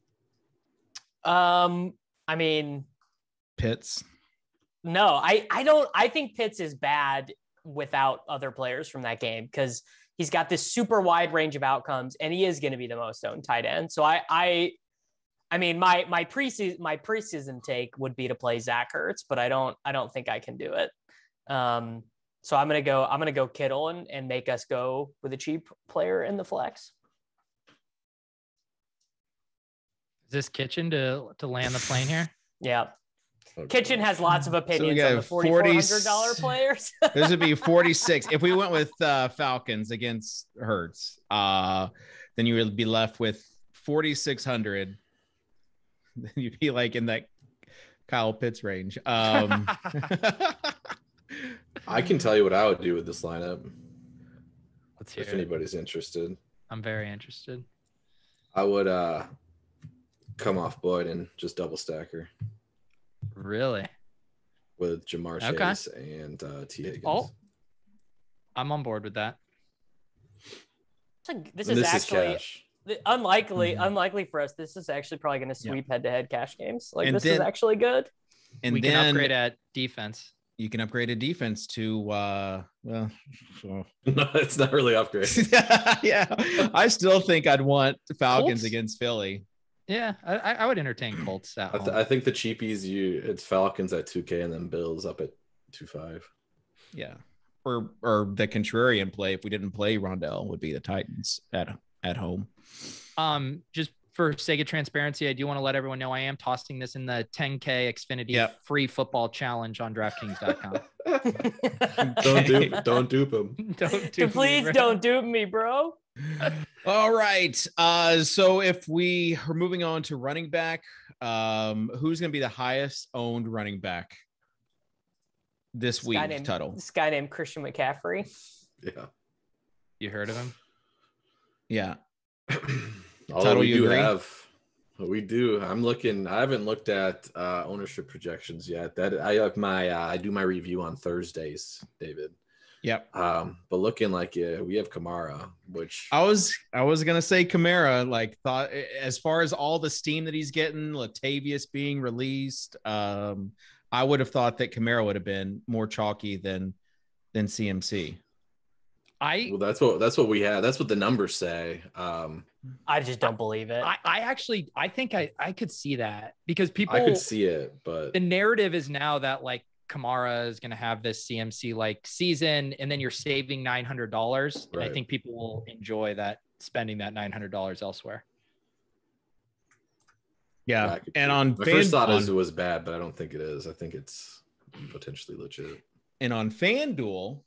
Speaker 4: Um, I mean,
Speaker 1: Pitts.
Speaker 4: no, I I don't. I think Pitts is bad without other players from that game because he's got this super wide range of outcomes, and he is going to be the most owned tight end. So I I I mean, my my preseason my preseason take would be to play Zach Ertz, but I don't I don't think I can do it. Um, so I'm gonna go I'm gonna go Kittle and, and make us go with a cheap player in the flex.
Speaker 3: Is this Kitchen to to land the plane here?
Speaker 4: Yeah. Kitchen has lots of opinions
Speaker 1: so
Speaker 4: on the forty-four hundred dollars players.
Speaker 1: This would be forty-six. If we went with uh, Falcons against Hurts, uh, then you would be left with forty-six hundred. Then you'd be like in that Kyle Pitts range. Um,
Speaker 2: I can tell you what I would do with this lineup.
Speaker 3: Let's hear
Speaker 2: if
Speaker 3: it.
Speaker 2: anybody's interested.
Speaker 3: I'm very interested.
Speaker 2: I would uh, come off Boyd and just double stack her.
Speaker 3: Really?
Speaker 2: With Jamar
Speaker 3: Okay.
Speaker 2: Chase and uh, T. Higgins.
Speaker 3: Oh, I'm on board with that.
Speaker 4: This
Speaker 2: And
Speaker 4: is
Speaker 2: this
Speaker 4: actually
Speaker 2: is cash.
Speaker 4: unlikely.
Speaker 1: Mhm.
Speaker 4: Unlikely for us. This is actually probably going to sweep head-to-head cash games. Like
Speaker 1: And
Speaker 4: this is
Speaker 1: then-
Speaker 4: actually good.
Speaker 1: and
Speaker 3: we
Speaker 1: then
Speaker 3: can upgrade at defense.
Speaker 1: you can upgrade a defense to uh, well, so.
Speaker 2: No, it's not really upgrade.
Speaker 1: yeah. I still think I'd want Falcons
Speaker 3: Colts?
Speaker 1: against Philly.
Speaker 3: Yeah, I, I would entertain Colts at
Speaker 2: I, th-
Speaker 3: home.
Speaker 2: I think the cheapies you it's Falcons at two K and then Bills up at two five.
Speaker 1: Yeah. Or or the contrarian play if we didn't play Rondell would be the Titans at at home.
Speaker 3: Um, just for sake of transparency, I do want to let everyone know I am tossing this in the ten K Xfinity
Speaker 1: Yep.
Speaker 3: free football challenge on DraftKings dot com.
Speaker 2: Don't dupe, don't dupe them.
Speaker 3: Don't do
Speaker 4: Please
Speaker 3: me,
Speaker 4: don't dupe me, bro.
Speaker 1: All right. Uh, so if we are moving on to running back, um, who's going to be the highest owned running back this
Speaker 4: This
Speaker 1: week,
Speaker 4: guy named,
Speaker 1: Tuttle?
Speaker 4: This guy named Christian McCaffrey.
Speaker 2: Yeah.
Speaker 3: You heard of him?
Speaker 1: Yeah.
Speaker 2: Although
Speaker 1: Tuttle,
Speaker 2: we
Speaker 1: you
Speaker 2: do
Speaker 1: agree?
Speaker 2: have, we do. I'm looking. I haven't looked at uh, ownership projections yet. That I have my. Uh, I do my review on Thursdays, David.
Speaker 1: Yep.
Speaker 2: Um, but looking like yeah, we have Kamara, which
Speaker 1: I was I was gonna say Kamara, like thought as far as all the steam that he's getting, Latavius being released, um, I would have thought that Kamara would have been more chalky than than C M C.
Speaker 3: I
Speaker 2: well, that's what that's what we have. That's what the numbers say. Um,
Speaker 4: I just don't believe it.
Speaker 3: I, I actually I think I, I could see that because people
Speaker 2: I could see it, but
Speaker 3: the narrative is now that like Kamara is going to have this C M C like season and then you're saving nine hundred dollars. And I
Speaker 2: Right.
Speaker 3: think people will enjoy that spending that nine hundred dollars elsewhere.
Speaker 1: Yeah.
Speaker 2: I could
Speaker 1: And
Speaker 2: see it.
Speaker 1: on
Speaker 2: my
Speaker 1: Fan-
Speaker 2: first thought
Speaker 1: on-
Speaker 2: is it was bad, but I don't think it is. I think it's potentially legit.
Speaker 1: And on FanDuel,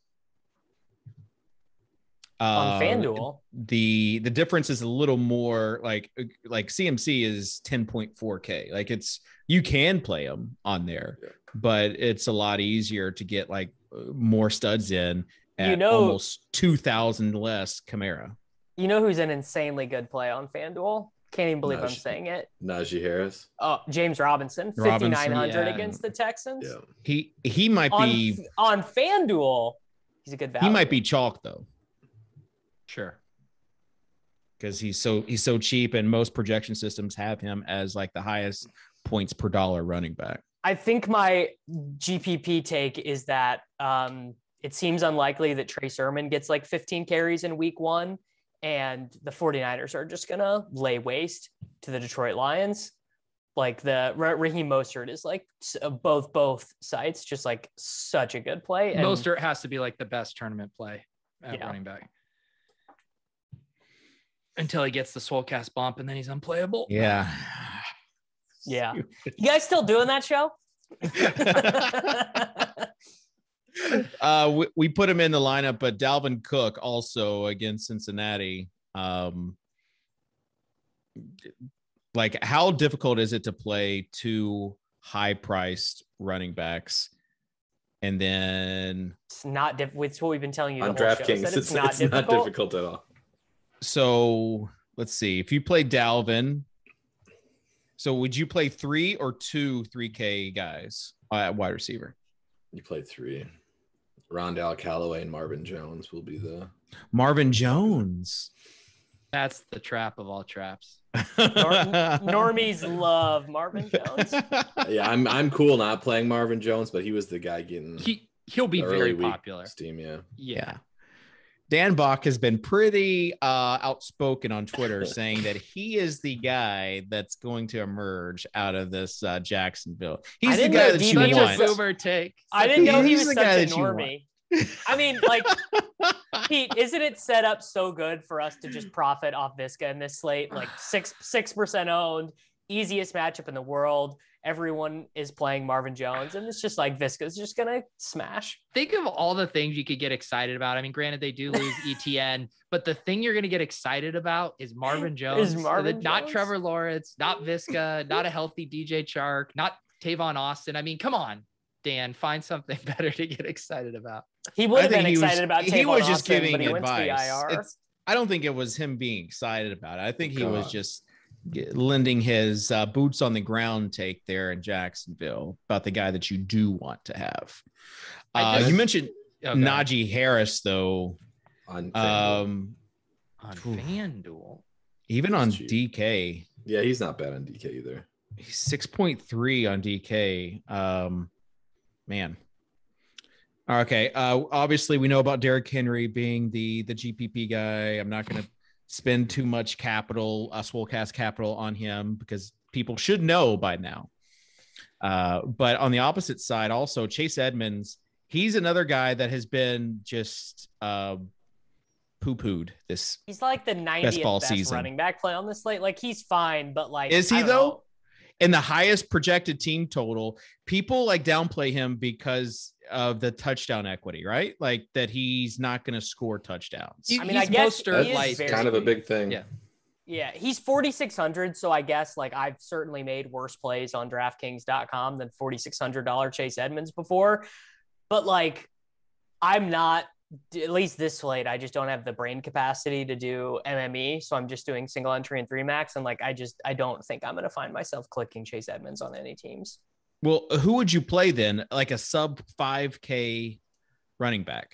Speaker 4: On
Speaker 1: uh,
Speaker 4: FanDuel,
Speaker 1: the the difference is a little more like like C M C is ten point four K. Like it's you can play them on there,
Speaker 2: Yeah.
Speaker 1: but it's a lot easier to get like more studs in at
Speaker 4: You know-
Speaker 1: almost two thousand less Camara.
Speaker 4: you know who's an insanely good play on FanDuel? Can't even believe
Speaker 2: No,
Speaker 4: I'm
Speaker 2: she-
Speaker 4: saying it.
Speaker 2: Najee Harris.
Speaker 4: Oh, James Robinson,
Speaker 1: Robinson,
Speaker 4: fifty-nine hundred
Speaker 3: yeah.
Speaker 4: against the Texans.
Speaker 2: Yeah.
Speaker 1: He he might
Speaker 4: On,
Speaker 1: be
Speaker 4: on FanDuel, he's a good value.
Speaker 1: he might be chalk though,
Speaker 3: Sure.
Speaker 1: because he's so he's so cheap and most projection systems have him as like the highest points per dollar running back.
Speaker 4: I think my G P P take is that um, it seems unlikely that Trey Sermon gets like fifteen carries in week one, and the 49ers are just going to lay waste to the Detroit Lions. Like the Ra- Raheem Mostert is like s- uh, both both sites, just like such a good play. And
Speaker 3: Mostert has to be like the best tournament play at
Speaker 4: Yeah.
Speaker 3: running back. Until he gets the Swolecast bump and then he's unplayable.
Speaker 1: Yeah.
Speaker 4: yeah, you guys still doing that show?
Speaker 1: uh, we, we put him in the lineup, but Dalvin Cook also against Cincinnati. Um, like, how difficult is it to play two high-priced running backs, and then
Speaker 4: It's not diff- it's what we've been telling you
Speaker 2: On
Speaker 4: the whole show, is
Speaker 2: DraftKings,
Speaker 4: that
Speaker 2: it's,
Speaker 4: it's, not
Speaker 2: it's
Speaker 4: difficult.
Speaker 2: not difficult at all.
Speaker 1: so let's see if you play Dalvin. So would you play three or two three K guys at wide receiver?
Speaker 2: You played three. Rondell Callaway and Marvin Jones will be the
Speaker 1: Marvin Jones.
Speaker 3: That's the trap of all traps.
Speaker 4: Normies love Marvin Jones.
Speaker 2: yeah. I'm I'm cool not playing Marvin Jones, but he was the guy getting
Speaker 3: He he'll be
Speaker 2: the
Speaker 3: very
Speaker 2: early week
Speaker 3: popular.
Speaker 2: steam. Yeah,
Speaker 3: Yeah.
Speaker 1: Dan Bach has been pretty uh, outspoken on Twitter saying that he is the guy that's going to emerge out of this uh, Jacksonville. He's the guy that you want.
Speaker 3: Boomer take.
Speaker 4: I didn't know he was such a normie. I mean, like, Pete, isn't it set up so good for us to just profit off Visca in this slate? Like six six percent owned, easiest matchup in the world. Everyone is playing Marvin Jones, and it's just like Visca's just gonna smash.
Speaker 3: Think of all the things you could get excited about. I mean, granted, they do lose E T N, but the thing you're gonna get excited about is Marvin Jones.
Speaker 4: Is Marvin
Speaker 3: the, not
Speaker 4: Jones?
Speaker 3: Trevor Lawrence, not Visca, not a healthy D J Chark, not Tavon Austin. I mean, come on, Dan, find something better to get excited about.
Speaker 4: He would have been excited
Speaker 1: was,
Speaker 4: about Tavon
Speaker 1: he was just
Speaker 4: Austin,
Speaker 1: giving
Speaker 4: but he
Speaker 1: advice.
Speaker 4: went to the I R.
Speaker 1: It's, I don't think it was him being excited about it. I think he
Speaker 2: God.
Speaker 1: was just lending his uh, boots on the ground take there in Jacksonville about the guy that you do want to have. Uh,
Speaker 3: just,
Speaker 1: you mentioned
Speaker 3: okay.
Speaker 1: Najee Harris, though.
Speaker 2: On
Speaker 1: Um,
Speaker 3: on FanDuel.
Speaker 1: even on
Speaker 2: cheap.
Speaker 1: D K.
Speaker 2: Yeah, he's not bad on D K either.
Speaker 1: He's six point three on D K. Um, man. Okay. Uh, obviously, we know about Derrick Henry being the the G P P guy. I'm not going to spend too much capital, uh, Swolecast capital on him because people should know by now. Uh, but on the opposite side, also Chase Edmonds, he's another guy that has been just uh, poo-pooed this.
Speaker 4: He's like the ninetieth
Speaker 1: best ball
Speaker 4: best
Speaker 1: season.
Speaker 4: running back play on the slate. Like he's fine, but like
Speaker 1: Is
Speaker 4: I
Speaker 1: he
Speaker 4: don't
Speaker 1: though?
Speaker 4: know.
Speaker 1: In the highest projected team total, people like downplay him because of the touchdown equity, right? Like that he's not going to score touchdowns.
Speaker 3: He-
Speaker 4: I mean,
Speaker 3: he's
Speaker 4: I guess
Speaker 3: Mostert
Speaker 4: he is
Speaker 3: light.
Speaker 4: very-
Speaker 2: Kind of a big thing.
Speaker 3: Yeah.
Speaker 4: Yeah, he's forty-six hundred. So I guess like I've certainly made worse plays on DraftKings dot com than forty-six hundred dollars Chase Edmonds before. But like, I'm not, at least this slate, I just don't have the brain capacity to do M M E. So I'm just doing single entry and three max. And like, I just, I don't think I'm going to find myself clicking Chase Edmonds on any teams.
Speaker 1: Well, who would you play then? Like a sub five K running back?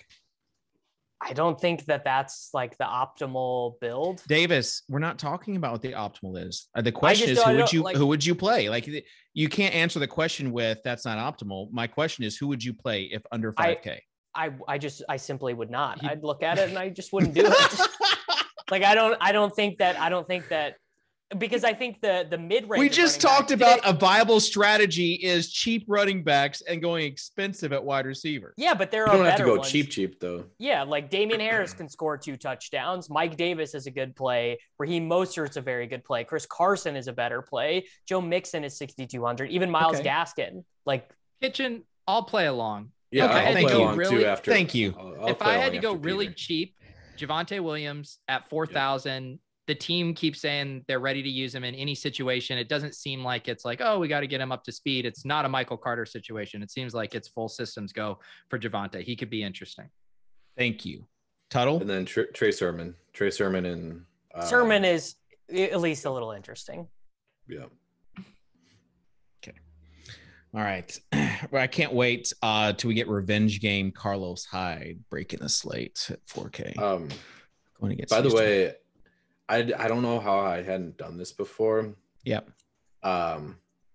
Speaker 4: I don't think that that's like the optimal build.
Speaker 1: Davis, we're not talking about what the optimal is. Uh, The question
Speaker 4: just
Speaker 1: is,
Speaker 4: don't-
Speaker 1: who
Speaker 4: I
Speaker 1: would
Speaker 4: don't-
Speaker 1: you
Speaker 4: like-
Speaker 1: who would you play? Like you can't answer the question with that's not optimal. My question is, who would you play if under
Speaker 4: I-
Speaker 1: five K?
Speaker 4: I, I just, I simply would not.
Speaker 3: He-
Speaker 4: I'd look at it and I just wouldn't do it. Like, I don't, I don't think that, I don't think that, because I think the, the mid-range.
Speaker 1: We just talked about a viable strategy is cheap running backs and going expensive at wide receiver.
Speaker 4: Yeah, but there
Speaker 2: You
Speaker 4: are
Speaker 2: don't have to
Speaker 4: better
Speaker 2: go
Speaker 4: ones.
Speaker 2: cheap, cheap though.
Speaker 4: Yeah, like Damian Harris can score two touchdowns. Mike Davis is a good play. Raheem Mostert's a very good play. Chris Carson is a better play. Joe Mixon is sixty-two hundred. Even Miles
Speaker 1: Okay.
Speaker 4: Gaskin. Like,
Speaker 3: Kitchen, I'll play along.
Speaker 2: Yeah,
Speaker 1: Okay,
Speaker 2: I'll
Speaker 1: thank
Speaker 2: play
Speaker 1: you.
Speaker 2: along
Speaker 3: Really-
Speaker 2: too after.
Speaker 1: Thank you.
Speaker 2: I'll- I'll
Speaker 3: if
Speaker 2: play
Speaker 3: I had
Speaker 2: along
Speaker 3: to go
Speaker 2: after
Speaker 3: really
Speaker 2: Peter.
Speaker 3: cheap, Javonte Williams at four thousand. The team keeps saying they're ready to use him in any situation. It doesn't seem like it's like, oh, we got to get him up to speed. It's not a Michael Carter situation. It seems like it's full systems go for Javonte. He could be interesting.
Speaker 1: Thank you. Tuttle?
Speaker 2: And then Tr- Trey Sermon, Trey Sermon, and uh,
Speaker 4: Sermon is at least a little interesting.
Speaker 2: Yeah,
Speaker 1: All right. Well, I can't wait uh, till we get revenge game Carlos Hyde breaking the slate at four K.
Speaker 2: um,
Speaker 1: Going against
Speaker 2: by the
Speaker 1: Houston.
Speaker 2: way, I I don't know how I hadn't done this before.
Speaker 1: Yep.
Speaker 2: Um,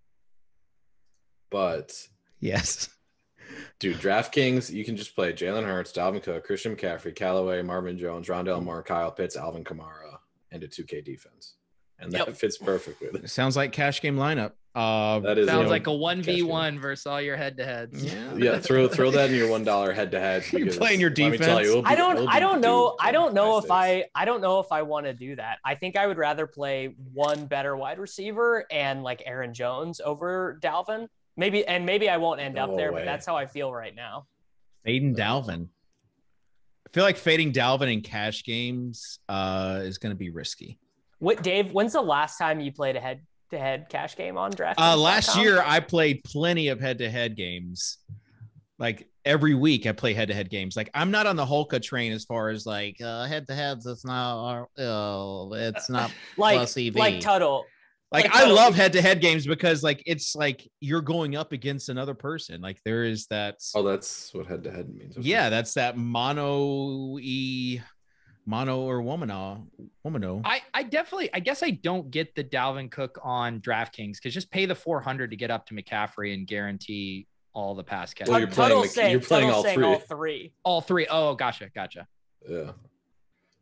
Speaker 2: but
Speaker 1: Yes.
Speaker 2: dude, DraftKings, you can just play Jalen Hurts, Dalvin Cook, Christian McCaffrey, Callaway, Marvin Jones, Rondell Moore, Kyle Pitts, Alvin Kamara, and a two K defense, and that
Speaker 4: Yep.
Speaker 2: fits perfectly.
Speaker 1: It sounds like cash game lineup. Uh,
Speaker 2: That is
Speaker 3: Sounds
Speaker 2: you know,
Speaker 3: like a one v one versus all your head to heads.
Speaker 1: yeah.
Speaker 2: Yeah, throw throw that in your one dollar head to head.
Speaker 1: You're playing your defense.
Speaker 4: I don't I don't know I don't know if I I don't know if I want to do that. I think I would rather play one better wide receiver and like Aaron Jones over Dalvin. Maybe and maybe I won't end
Speaker 2: No
Speaker 4: up there,
Speaker 2: way.
Speaker 4: but that's how I feel right now.
Speaker 1: Fading Dalvin. I feel like fading Dalvin in cash games uh, is going to be risky.
Speaker 4: What Dave, when's the last time you played a head to head cash game on DraftKings?
Speaker 1: Uh, last year, I played plenty of head-to-head games. Like every week, I play head-to-head games. Like I'm not on the Holka train as far as like uh, head-to-heads. It's not. Uh, it's not
Speaker 4: like
Speaker 1: plus E V.
Speaker 4: like Tuttle.
Speaker 1: Like,
Speaker 4: like,
Speaker 1: I
Speaker 4: Tuttle-
Speaker 1: love head-to-head games because like it's like you're going up against another person. Like there is that.
Speaker 2: Oh, that's what head to head means. Okay.
Speaker 1: Yeah, that's that mono e mono or womano womano.
Speaker 3: I, I definitely, I guess I don't get the Dalvin Cook on DraftKings because just pay the four hundred to get up to McCaffrey and guarantee all the pass catches.
Speaker 2: Well, you're playing
Speaker 4: Tuttle's
Speaker 2: like-
Speaker 4: saying,
Speaker 2: you're playing
Speaker 4: Tuttle's
Speaker 2: all
Speaker 4: saying
Speaker 2: three.
Speaker 4: all three.
Speaker 3: all three. Oh, gotcha. Gotcha.
Speaker 2: Yeah.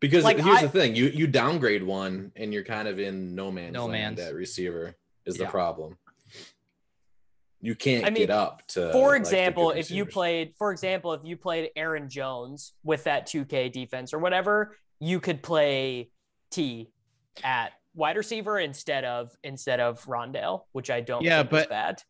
Speaker 2: Because
Speaker 4: Like,
Speaker 2: here's
Speaker 4: I-
Speaker 2: the thing, you you downgrade one and you're kind of in no man's
Speaker 3: No
Speaker 2: land
Speaker 3: man's.
Speaker 2: at receiver is
Speaker 3: Yeah.
Speaker 2: the problem. You can't
Speaker 4: I mean,
Speaker 2: get up to.
Speaker 4: For
Speaker 2: like, the
Speaker 4: example,
Speaker 2: good
Speaker 4: if you
Speaker 2: receivers.
Speaker 4: played, for example, if you played Aaron Jones with that two K defense or whatever, you could play T at wide receiver instead of instead of Rondale, which I don't
Speaker 1: Yeah,
Speaker 4: think is
Speaker 1: but-
Speaker 4: bad.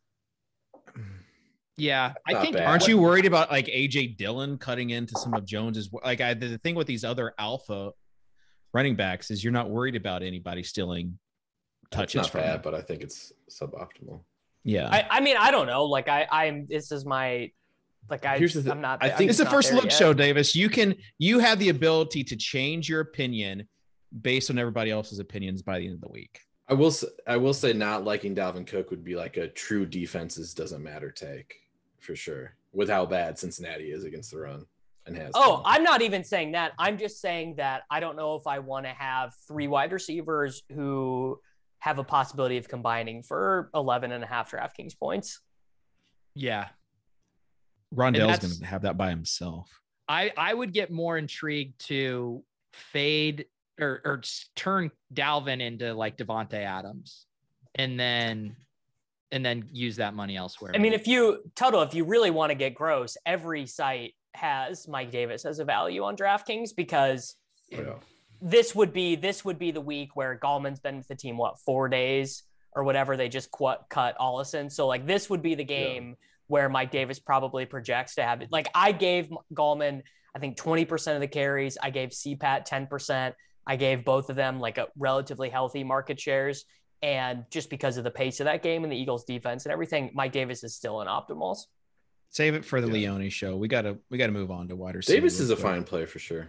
Speaker 3: Yeah, I
Speaker 2: Not
Speaker 3: think
Speaker 2: bad.
Speaker 1: Aren't you worried about like A J Dillon cutting into some of Jones's? Like I, the thing with these other alpha running backs is you're not worried about anybody stealing
Speaker 2: It's
Speaker 1: touches
Speaker 2: not
Speaker 1: from
Speaker 2: bad,
Speaker 1: them.
Speaker 2: but I think it's suboptimal.
Speaker 1: Yeah,
Speaker 4: I, I mean, I don't know. Like I, I'm. This is my, like I.
Speaker 2: Here's the thi-
Speaker 4: I'm not.
Speaker 2: I
Speaker 4: I'm
Speaker 2: think-
Speaker 1: it's
Speaker 4: just
Speaker 1: a
Speaker 4: not
Speaker 1: first
Speaker 4: there
Speaker 1: look
Speaker 4: yet.
Speaker 1: show, Davis. You can you have the ability to change your opinion based on everybody else's opinions by the end of the week.
Speaker 2: I will say, I will say not liking Dalvin Cook would be like a true defenses doesn't matter take for sure with how bad Cincinnati is against the run and has.
Speaker 4: Oh,
Speaker 2: been.
Speaker 4: I'm not even saying that. I'm just saying that I don't know if I want to have three wide receivers who have a possibility of combining for eleven and a half DraftKings points.
Speaker 3: yeah.
Speaker 1: Rondell's
Speaker 3: that's-
Speaker 1: going to have that by himself.
Speaker 3: I I would get more intrigued to fade or or s- turn Dalvin into like Devontae Adams, and then and then use that money elsewhere.
Speaker 4: I mean, if you total, if you really want to get gross, every site has Mike Davis as a value on DraftKings because
Speaker 2: Yeah.
Speaker 4: this would be this would be the week where Gallman's been with the team what four days or whatever. They just qu- cut Ollison, so like this would be the game where Mike Davis probably projects to have it. Like I gave Gallman, I think twenty percent of the carries. I gave C PAT ten percent. I gave both of them like a relatively healthy market shares. And just because of the pace of that game and the Eagles defense and everything, Mike Davis is still in optimals.
Speaker 1: Save it for the
Speaker 2: Yeah.
Speaker 1: Leone show. We gotta we gotta move on to wide receiver.
Speaker 2: Davis is
Speaker 1: real
Speaker 2: a
Speaker 1: quick.
Speaker 2: fine play for sure.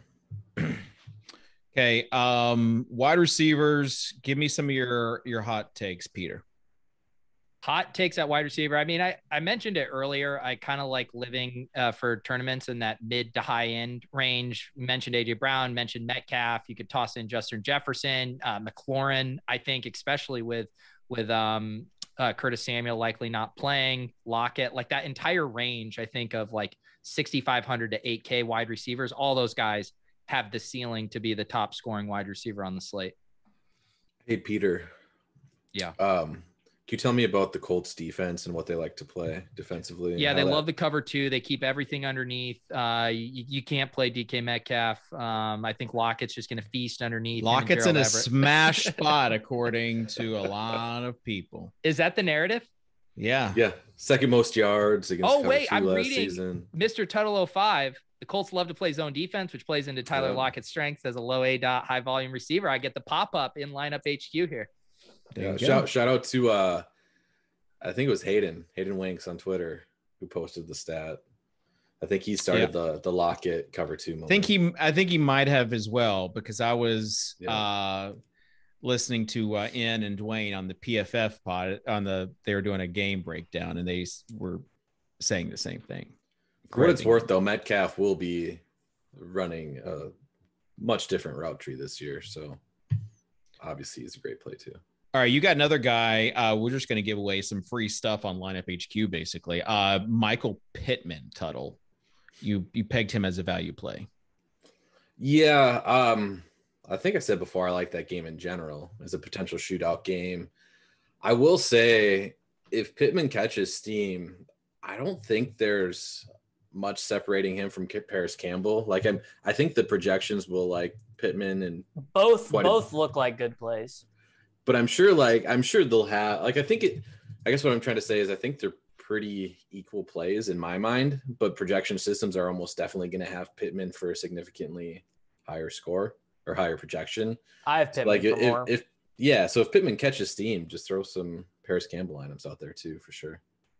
Speaker 1: Okay, um, wide receivers. Give me some of your your hot takes, Peter.
Speaker 3: hot takes at wide receiver. I mean, I, I mentioned it earlier. I kind of like living uh, for tournaments in that mid to high end range. Mentioned A J Brown, mentioned Metcalf. You could toss in Justin Jefferson, uh, McLaurin. I think, especially with with um, uh, Curtis Samuel likely not playing, Lockett, like that entire range. I think of like sixty-five hundred to eight K wide receivers. All those guys have the ceiling to be the top scoring wide receiver on the slate.
Speaker 2: Hey Peter.
Speaker 3: Yeah.
Speaker 2: Um, can you tell me about the Colts defense and what they like to play defensively? and
Speaker 3: Yeah,
Speaker 2: how
Speaker 3: they
Speaker 2: that-
Speaker 3: love the cover two. They keep everything underneath. Uh, you, you can't play D K Metcalf. Um, I think Lockett's just going to feast underneath. him and
Speaker 1: Lockett's in
Speaker 3: Gerald
Speaker 1: a
Speaker 3: Everett.
Speaker 1: smash spot, according to a lot of people.
Speaker 3: Is that the narrative?
Speaker 1: Yeah.
Speaker 2: Yeah, second most yards against.
Speaker 3: Oh,
Speaker 2: cover
Speaker 3: wait,
Speaker 2: two
Speaker 3: I'm
Speaker 2: last
Speaker 3: reading-
Speaker 2: season.
Speaker 3: Mister Tuttle oh five. The Colts love to play zone defense, which plays into Tyler
Speaker 2: Yeah.
Speaker 3: Lockett's strengths as a low A dot high volume receiver. I get the pop up in lineup H Q here.
Speaker 1: There
Speaker 2: Yeah,
Speaker 1: you go.
Speaker 2: shout shout out to uh, I think it was Hayden Hayden Winks on Twitter who posted the stat. I think he started the the Lockett cover two.
Speaker 1: I think he I think he might have as well, because I was
Speaker 2: Yeah.
Speaker 1: uh listening to uh Ian and Dwayne on the P F F pod on the they were doing a game breakdown and they s- were saying the same thing.
Speaker 2: For what it's
Speaker 1: Correcting-
Speaker 2: worth though, Metcalf will be running a much different route tree this year, so obviously he's a great play too.
Speaker 1: All right, you got another guy. Uh, we're just going to give away some free stuff on Lineup H Q, basically. Uh, Michael Pittman, Tuttle. You you pegged him as a value play.
Speaker 2: Yeah, um, I think I said before I like that game in general as a potential shootout game. I will say if Pittman catches steam, I don't think there's much separating him from Kip Paris Campbell. Like I'm, I think the projections will like Pittman and,
Speaker 4: Both
Speaker 2: Quite a-
Speaker 4: both look like good plays.
Speaker 2: but I'm sure like I'm sure they'll have like I think it. I guess what I'm trying to say is I think they're pretty equal plays in my mind, but projection systems are almost definitely going to have Pittman for a significantly higher score or higher projection.
Speaker 4: I have Pittman
Speaker 2: like
Speaker 4: for
Speaker 2: if,
Speaker 4: more.
Speaker 2: if yeah, so if Pittman catches steam, just throw some Paris Campbell lineups out there too for sure.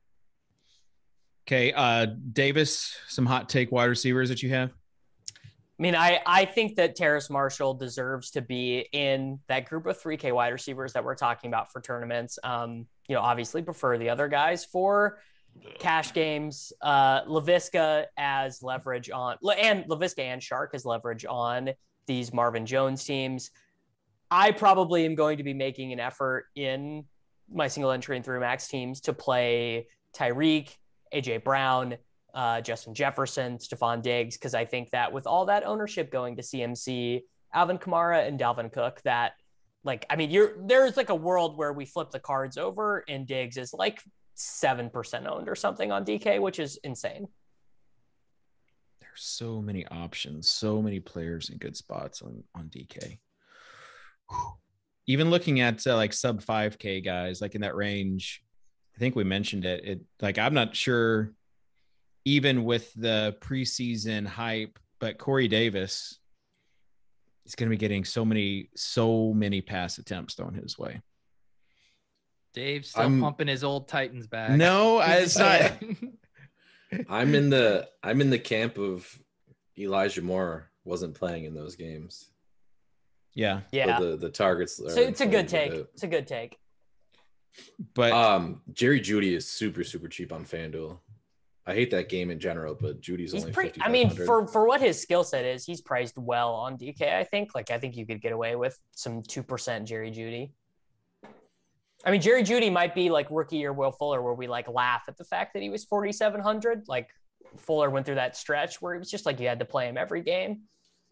Speaker 1: Okay, uh, Davis, some hot take wide receivers that you have.
Speaker 4: I mean, I, I think that Terrace Marshall deserves to be in that group of three K wide receivers that we're talking about for tournaments. Um, you know, obviously prefer the other guys for cash games. Uh, LaVisca as leverage on, and LaVisca and Shark as leverage on these Marvin Jones teams. I probably am going to be making an effort in my single entry and through max teams to play Tyreek, A J Brown, uh, Justin Jefferson, Stephon Diggs, because I think that with all that ownership going to C M C Alvin Kamara and Dalvin Cook that, like, I mean, you're there's like a world where we flip the cards over and Diggs is like seven percent owned or something on D K, which is insane.
Speaker 1: There's so many options, so many players in good spots on, on D K. Whew. Even looking at uh, like sub five K guys, like in that range, I think we mentioned it. It like, I'm not sure even with the preseason hype, but Corey Davis is going to be getting so many, so many pass attempts thrown his way.
Speaker 3: Dave's still
Speaker 2: I'm,
Speaker 3: pumping his old Titans back.
Speaker 1: No, it's not.
Speaker 2: I'm in the I'm in the camp of Elijah Moore wasn't playing in those games.
Speaker 1: Yeah,
Speaker 4: yeah.
Speaker 2: So the the targets.
Speaker 4: So it's a good take. Out. It's a good take.
Speaker 1: But
Speaker 2: um, Jerry Jeudy is super super cheap on FanDuel. I hate that game in general, but Judy's
Speaker 4: he's
Speaker 2: only.
Speaker 4: Pretty, I mean, for for what his skill set is, he's priced well on D K. I think. Like, I think you could get away with some two percent Jerry Jeudy. I mean, Jerry Jeudy might be like rookie year Will Fuller, where we like laugh at the fact that he was forty-seven hundred. Like Fuller went through that stretch where it was just like you had to play him every game.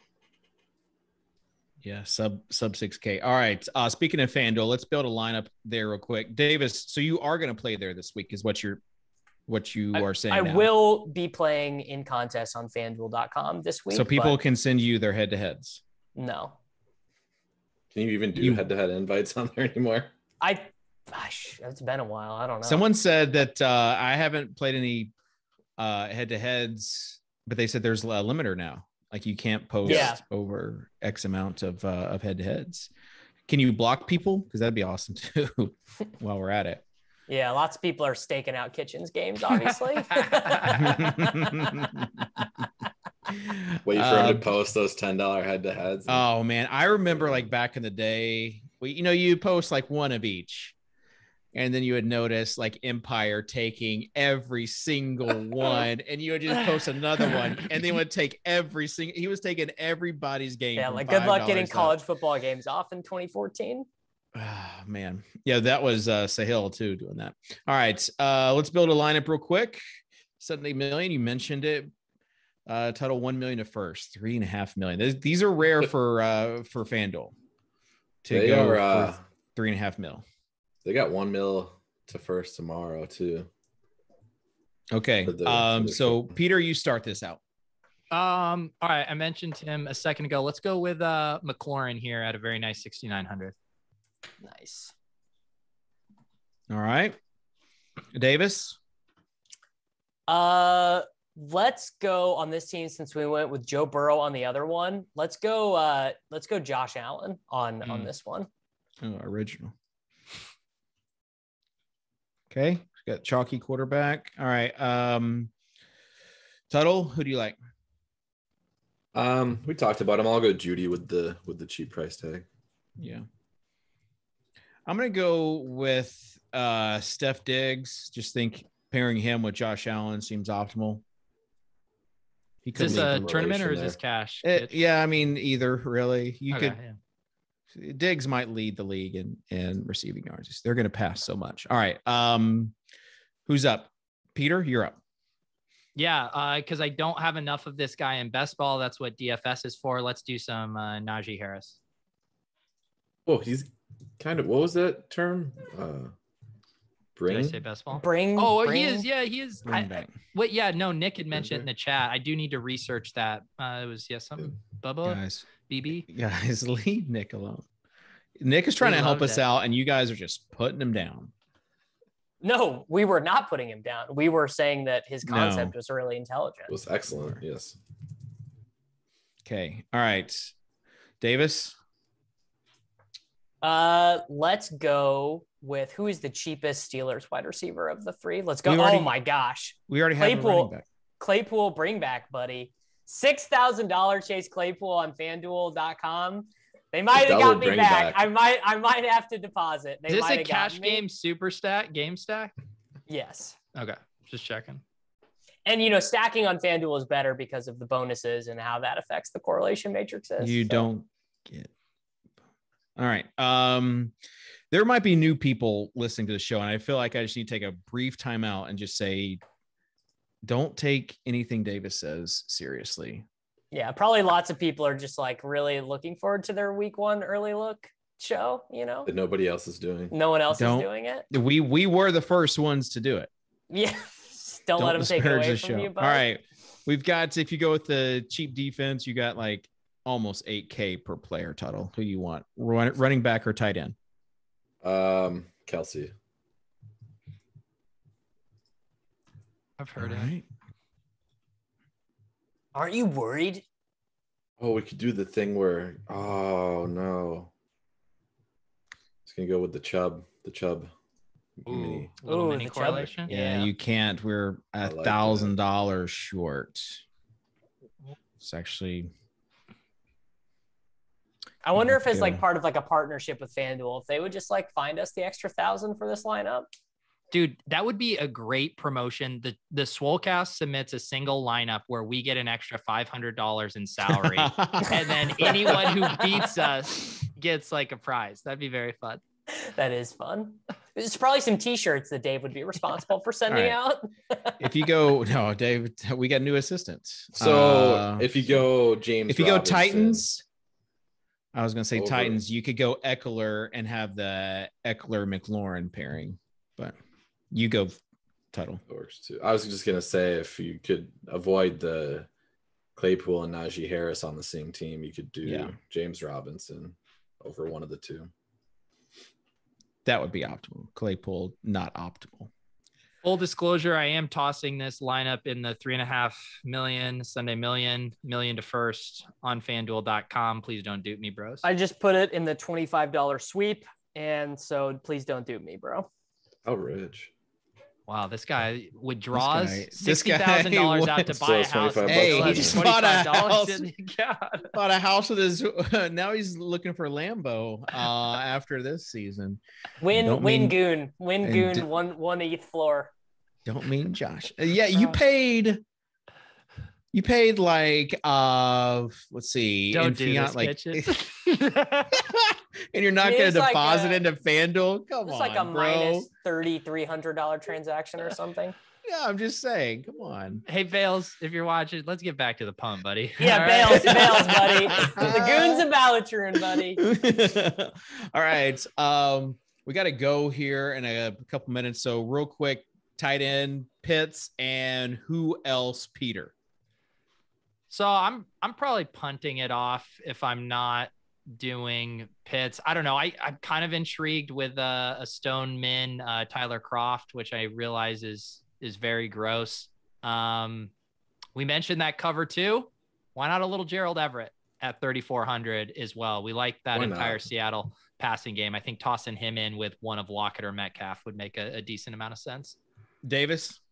Speaker 1: Yeah, sub sub six K. All right. Uh, speaking of FanDuel, let's build a lineup there real quick. Davis, so you are going to play there this week, is what you're what you
Speaker 4: I,
Speaker 1: are saying.
Speaker 4: I
Speaker 1: now.
Speaker 4: will be playing in contests on FanDuel dot com this week.
Speaker 1: So people can send you their head-to-heads.
Speaker 4: No.
Speaker 2: Can you even do
Speaker 1: You-
Speaker 2: head-to-head invites on there anymore?
Speaker 4: I. Gosh, it's been a while. I don't know.
Speaker 1: Someone said that uh, I haven't played any uh, head-to-heads, but they said there's a limiter now. Like you can't post
Speaker 4: Yeah.
Speaker 1: over X amount of uh, of head-to-heads. Can you block people? Because that'd be awesome too. While we're at it.
Speaker 4: Yeah, lots of people are staking out Kitchens games, obviously.
Speaker 2: Wait for
Speaker 1: Um,
Speaker 2: him to post those ten dollar head-to-heads.
Speaker 1: Oh man, I remember like back in the day, we, you know, you post like one of each, and then you would notice like Empire taking every single one, and you would just post another one, and they would take every single. He was taking everybody's game.
Speaker 4: Yeah,
Speaker 1: from
Speaker 4: like good luck getting
Speaker 1: five dollars up.
Speaker 4: college football games off in twenty fourteen.
Speaker 1: Ah, man. Yeah, that was uh Sahil too doing that. All right. Uh let's build a lineup real quick. seventy million. You mentioned it. Uh total one million to first, three and a half million. These, these are rare for uh for FanDuel to
Speaker 2: They
Speaker 1: go
Speaker 2: are, uh,
Speaker 1: for three and a half mil.
Speaker 2: They got one mil to first tomorrow too.
Speaker 1: Okay.
Speaker 2: For the-
Speaker 1: um
Speaker 2: for the
Speaker 1: so
Speaker 2: football.
Speaker 1: Peter, you start this out.
Speaker 3: Um, all right, I mentioned him a second ago. Let's go with uh McLaurin here at a very nice sixty-nine hundred.
Speaker 4: Nice.
Speaker 1: All right. Davis.
Speaker 4: Uh, let's go on this team since we went with Joe Burrow on the other one. Let's go. Uh, let's go Josh Allen on
Speaker 1: Mm.
Speaker 4: on this one.
Speaker 1: Oh, original. Okay. Got chalky quarterback. All right. Um Tuttle, who do you like?
Speaker 2: Um, we talked about him. I'll go Judy with the with the cheap price tag.
Speaker 1: Yeah. I'm going to go with uh, Steph Diggs. Just think pairing him with Josh Allen seems optimal. He
Speaker 3: Is this
Speaker 1: lead
Speaker 3: a
Speaker 1: the
Speaker 3: tournament or is
Speaker 2: relation
Speaker 3: this cash?
Speaker 1: It,
Speaker 3: Pitch?
Speaker 1: yeah, I mean, either really. You
Speaker 3: Okay,
Speaker 1: could
Speaker 3: yeah.
Speaker 1: Diggs might lead the league in, in receiving yards. They're going to pass so much. All right. Um, who's up? Peter, you're up.
Speaker 3: Yeah, uh, because I don't have enough of this guy in best ball. That's what D F S is for. Let's do some uh, Najee Harris.
Speaker 2: Oh, he's kind of what was that term? Uh,
Speaker 3: Did I
Speaker 2: bring.
Speaker 3: say best ball?
Speaker 4: Bring.
Speaker 3: Oh,
Speaker 4: bring,
Speaker 3: he is. Yeah, he is.
Speaker 1: Bring
Speaker 3: I,
Speaker 1: back.
Speaker 3: wait, yeah, no, Nick had mentioned it in the chat. I do need to research that. Uh, it was yeah, something. Bubba,
Speaker 1: Guys,
Speaker 3: B B.
Speaker 1: guys, leave Nick alone. Nick is trying
Speaker 3: We
Speaker 1: to help
Speaker 3: loved
Speaker 1: us
Speaker 3: it.
Speaker 1: out, and you guys are just putting him down.
Speaker 4: No, we were not putting him down. We were saying that his
Speaker 1: No.
Speaker 4: concept was really intelligent.
Speaker 2: Was excellent. Yes.
Speaker 1: Okay. All right. Davis.
Speaker 4: Uh, let's go with who is the cheapest Steelers wide receiver of the three. Let's go.
Speaker 1: We already-
Speaker 4: Oh my gosh,
Speaker 1: We already have a
Speaker 4: Claypool.
Speaker 1: running back.
Speaker 4: Claypool, bring back, buddy. Six thousand dollars Chase Claypool on FanDuel dot com. They might have
Speaker 2: Double
Speaker 4: got me
Speaker 2: bring
Speaker 4: back.
Speaker 2: back.
Speaker 4: I might. I might have to deposit. They
Speaker 3: Is this
Speaker 4: might
Speaker 3: a
Speaker 4: have
Speaker 3: cash
Speaker 4: gotten me.
Speaker 3: game super stack game stack?
Speaker 4: Yes.
Speaker 3: Okay, just checking.
Speaker 4: And you know, stacking on FanDuel is better because of the bonuses and how that affects the correlation matrices.
Speaker 1: You
Speaker 4: So-
Speaker 1: don't get. All right. Um, there might be new people listening to the show, and I feel like I just need to take a brief time out and just say, don't take anything Davis says seriously.
Speaker 4: Yeah, probably lots of people are just like really looking forward to their week one early look show, you know,
Speaker 2: that nobody else is doing.
Speaker 4: No one else
Speaker 1: Don't,
Speaker 4: is doing it.
Speaker 1: We we were the first ones to do it.
Speaker 4: Yeah. Don't, Don't let them take it away from you, bud.
Speaker 1: All right. We've got, if you go with the cheap defense, you got like almost eight K per player. Tuttle, who you want? Run, running back or tight end?
Speaker 2: Um, Kelsey.
Speaker 3: I've heard
Speaker 1: All
Speaker 3: it.
Speaker 1: Right.
Speaker 4: Aren't you worried?
Speaker 2: Oh, we could do the thing where, oh no. It's going to go with the Chubb, the Chubb.
Speaker 3: Ooh,
Speaker 2: mini.
Speaker 3: little
Speaker 4: Ooh,
Speaker 3: mini
Speaker 4: the
Speaker 3: correlation.
Speaker 1: Yeah,
Speaker 4: Yeah.
Speaker 1: you can't. We're a
Speaker 2: like
Speaker 1: thousand dollars short. It's actually.
Speaker 4: I wonder if it's
Speaker 1: Yeah.
Speaker 4: like part of like a partnership with FanDuel. If they would just like find us the extra thousand for this lineup.
Speaker 3: Dude, that would be a great promotion. The the Swolecast submits a single lineup where we get an extra five hundred dollars in salary. And then anyone who beats us gets like a prize. That'd be very fun.
Speaker 4: That is fun. There's probably some t-shirts that Dave would be responsible for sending
Speaker 1: right.
Speaker 4: out.
Speaker 1: If you go, no, Dave, we got new assistants.
Speaker 2: So
Speaker 1: Uh,
Speaker 2: if you go James,
Speaker 1: if you go
Speaker 2: Robinson,
Speaker 1: Titans, I was going to say
Speaker 2: Over.
Speaker 1: Titans, you could go Eckler and have the Eckler McLaurin pairing, but you go Tuttle.
Speaker 2: works too. I was just gonna say if you could avoid the Claypool and Najee Harris on the same team, you could do
Speaker 1: Yeah.
Speaker 2: James Robinson over one of the two.
Speaker 1: That would be optimal. Claypool, not optimal.
Speaker 3: Full disclosure, I am tossing this lineup in the three and a half million, Sunday million, million to first on FanDuel dot com. Please don't dupe me, bros.
Speaker 4: I just put it in the twenty-five dollars sweep. And so please don't do me, bro.
Speaker 2: How rich?
Speaker 3: Wow, this guy withdraws
Speaker 1: This guy- this
Speaker 3: sixty thousand dollars
Speaker 1: guy
Speaker 3: out to
Speaker 2: Still
Speaker 3: buy a
Speaker 2: has
Speaker 3: house.
Speaker 2: twenty-five
Speaker 3: and
Speaker 2: bucks
Speaker 3: still
Speaker 1: Hey,
Speaker 3: has
Speaker 1: he just bought a
Speaker 3: twenty-five dollars
Speaker 1: house.
Speaker 3: in the account.
Speaker 1: Bought a house with his. Now he's looking for Lambo uh, after this season.
Speaker 4: Win,
Speaker 1: Don't
Speaker 4: win
Speaker 1: mean-
Speaker 4: goon, win
Speaker 1: and
Speaker 4: goon,
Speaker 1: d-
Speaker 4: one, one eighth floor.
Speaker 1: Don't mean Josh. Uh, Yeah, you paid. You paid like uh, let's see,
Speaker 3: Don't
Speaker 1: in
Speaker 3: do
Speaker 1: fiat,
Speaker 3: this,
Speaker 1: like,
Speaker 3: Kitchen.
Speaker 1: and you're not
Speaker 4: It
Speaker 1: going
Speaker 4: is
Speaker 1: to
Speaker 4: like
Speaker 1: deposit
Speaker 4: a-
Speaker 1: into FanDuel. Come
Speaker 4: It's
Speaker 1: on,
Speaker 4: like a
Speaker 1: bro.
Speaker 4: minus thirty-three hundred dollars transaction or something.
Speaker 1: Yeah, I'm just saying. Come on.
Speaker 3: Hey, Bales, if you're watching, let's get back to the pump, buddy.
Speaker 4: Yeah,
Speaker 3: All
Speaker 4: Bales,
Speaker 3: right.
Speaker 4: Bales, buddy. The goons of Balatrin, buddy.
Speaker 1: All right. Um, we got to go here in a couple minutes. So real quick, tight end Pitts and who else, Peter?
Speaker 3: So I'm I'm probably punting it off if I'm not doing Pitts. I don't know. I, I'm kind of intrigued with uh, a Stone Min, uh, Tyler Croft, which I realize is is very gross. Um, we mentioned that cover too. Why not a little Gerald Everett at thirty-four hundred as well? We like that
Speaker 2: Why not?
Speaker 3: entire Seattle passing game. I think tossing him in with one of Lockett or Metcalf would make a, a decent amount of sense.
Speaker 1: Davis?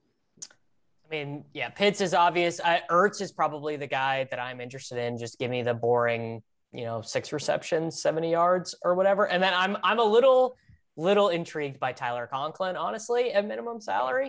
Speaker 4: I mean, yeah, Pitts is obvious. I, Ertz is probably the guy that I'm interested in. Just give me the boring, you know, six receptions, seventy yards or whatever. And then I'm I'm a little little intrigued by Tyler Conklin, honestly, at minimum salary.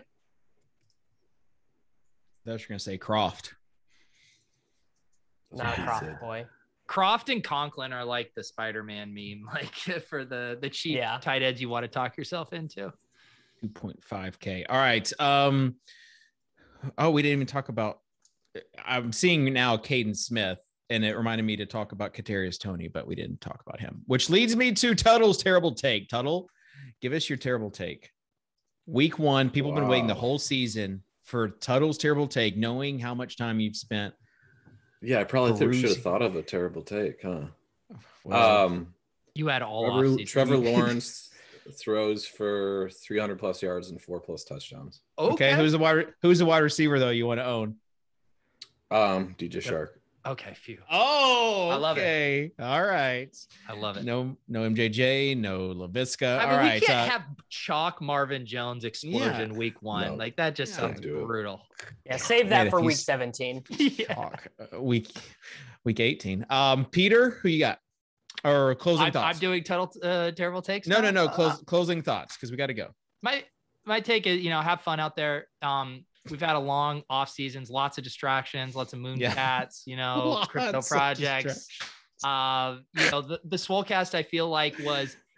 Speaker 1: I thought you were going to say Croft.
Speaker 2: That's
Speaker 4: Not
Speaker 2: what
Speaker 4: a
Speaker 2: he
Speaker 4: Croft
Speaker 2: said.
Speaker 4: boy.
Speaker 3: Croft and Conklin are like the Spider-Man meme, like for the the cheap
Speaker 4: Yeah.
Speaker 3: tight ends you want to talk yourself into.
Speaker 1: two point five K. All right. Um, oh, we didn't even talk about. I'm seeing now Caden Smith, and it reminded me to talk about Kadarius Toney, but we didn't talk about him, which leads me to Tuttle's terrible take. Tuttle, give us your terrible take. Week one, people have been waiting the
Speaker 2: Wow.
Speaker 1: whole season for Tuttle's terrible take, knowing how much time you've spent.
Speaker 2: Yeah, I probably should
Speaker 1: Perusing.
Speaker 2: have thought of a terrible take, huh?
Speaker 1: Well,
Speaker 2: Um,
Speaker 3: You had all
Speaker 2: Trevor,
Speaker 3: offseason.
Speaker 2: Trevor Lawrence throws for three hundred plus yards and four plus touchdowns.
Speaker 1: okay. Who's the wide? Who's the wide receiver though you want to own?
Speaker 2: Um, D J Shark.
Speaker 3: Okay, phew.
Speaker 1: Oh,
Speaker 3: I love it.
Speaker 1: okay. All right.
Speaker 3: I love it.
Speaker 1: No, no M J J, no LaVisca.
Speaker 3: I mean,
Speaker 1: All
Speaker 3: we
Speaker 1: right.
Speaker 3: can't
Speaker 1: uh,
Speaker 3: have chalk Marvin Jones explosion week one.
Speaker 2: No.
Speaker 3: Like that just
Speaker 1: Yeah.
Speaker 3: sounds
Speaker 2: Don't do it.
Speaker 3: brutal.
Speaker 4: Yeah, save
Speaker 1: Man,
Speaker 4: that
Speaker 1: if
Speaker 4: for
Speaker 1: you
Speaker 4: week
Speaker 1: s-
Speaker 4: seventeen.
Speaker 3: yeah.
Speaker 1: talk uh, week week eighteen. Um, Peter, who you got? Or closing
Speaker 3: I'm,
Speaker 1: thoughts?
Speaker 3: I'm doing total uh, terrible takes.
Speaker 1: no,
Speaker 3: now?
Speaker 1: no, no.
Speaker 3: Uh,
Speaker 1: Close closing thoughts because we got to go.
Speaker 3: my my take is, you know, have fun out there. Um, we've had a long off seasons, lots of distractions, lots of moon
Speaker 1: Yeah.
Speaker 3: cats, you know, crypto
Speaker 1: Lots of
Speaker 3: projects. Uh, you know, the, the Swolecast I feel like was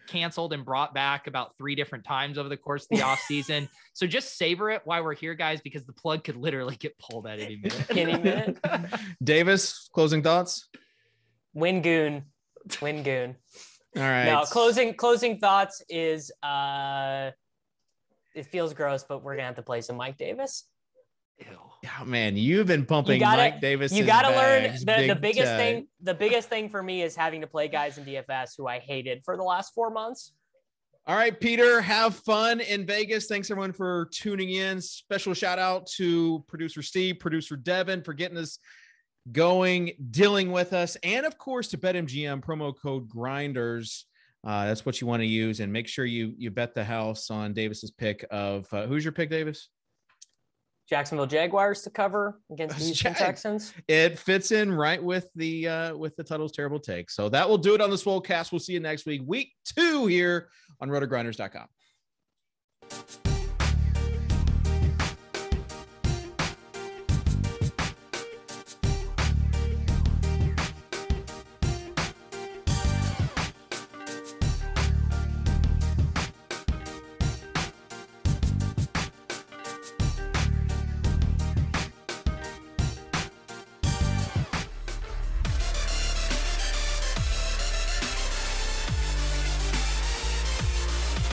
Speaker 3: canceled and brought back about three different times over the course of the off season. So just savor it while we're here, guys, because the plug could literally get pulled at any minute.
Speaker 4: Any minute.
Speaker 1: Davis, closing thoughts?
Speaker 4: Win goon. Win goon.
Speaker 1: All right.
Speaker 4: No, closing closing thoughts is uh it feels gross, but we're gonna have to play some Mike Davis.
Speaker 1: Yeah, man, you've been pumping
Speaker 4: you gotta,
Speaker 1: Mike Davis.
Speaker 4: You got to learn the,
Speaker 1: big
Speaker 4: the biggest
Speaker 1: time.
Speaker 4: thing. The biggest thing for me is having to play guys in D F S who I hated for the last four months.
Speaker 1: All right, Peter, have fun in Vegas. Thanks everyone for tuning in. Special shout out to producer Steve, producer Devin for getting us going, dealing with us, and of course to BetMGM promo code Grinders. Uh, that's what you want to use, and make sure you you bet the house on Davis's pick of uh, who's your pick, Davis?
Speaker 4: Jacksonville Jaguars to cover against the Houston Jag- Texans.
Speaker 1: It fits in right with the uh, with the Tuttle's terrible take. So that will do it on the Swolecast. We'll see you next week, week two here on roto grinders dot com.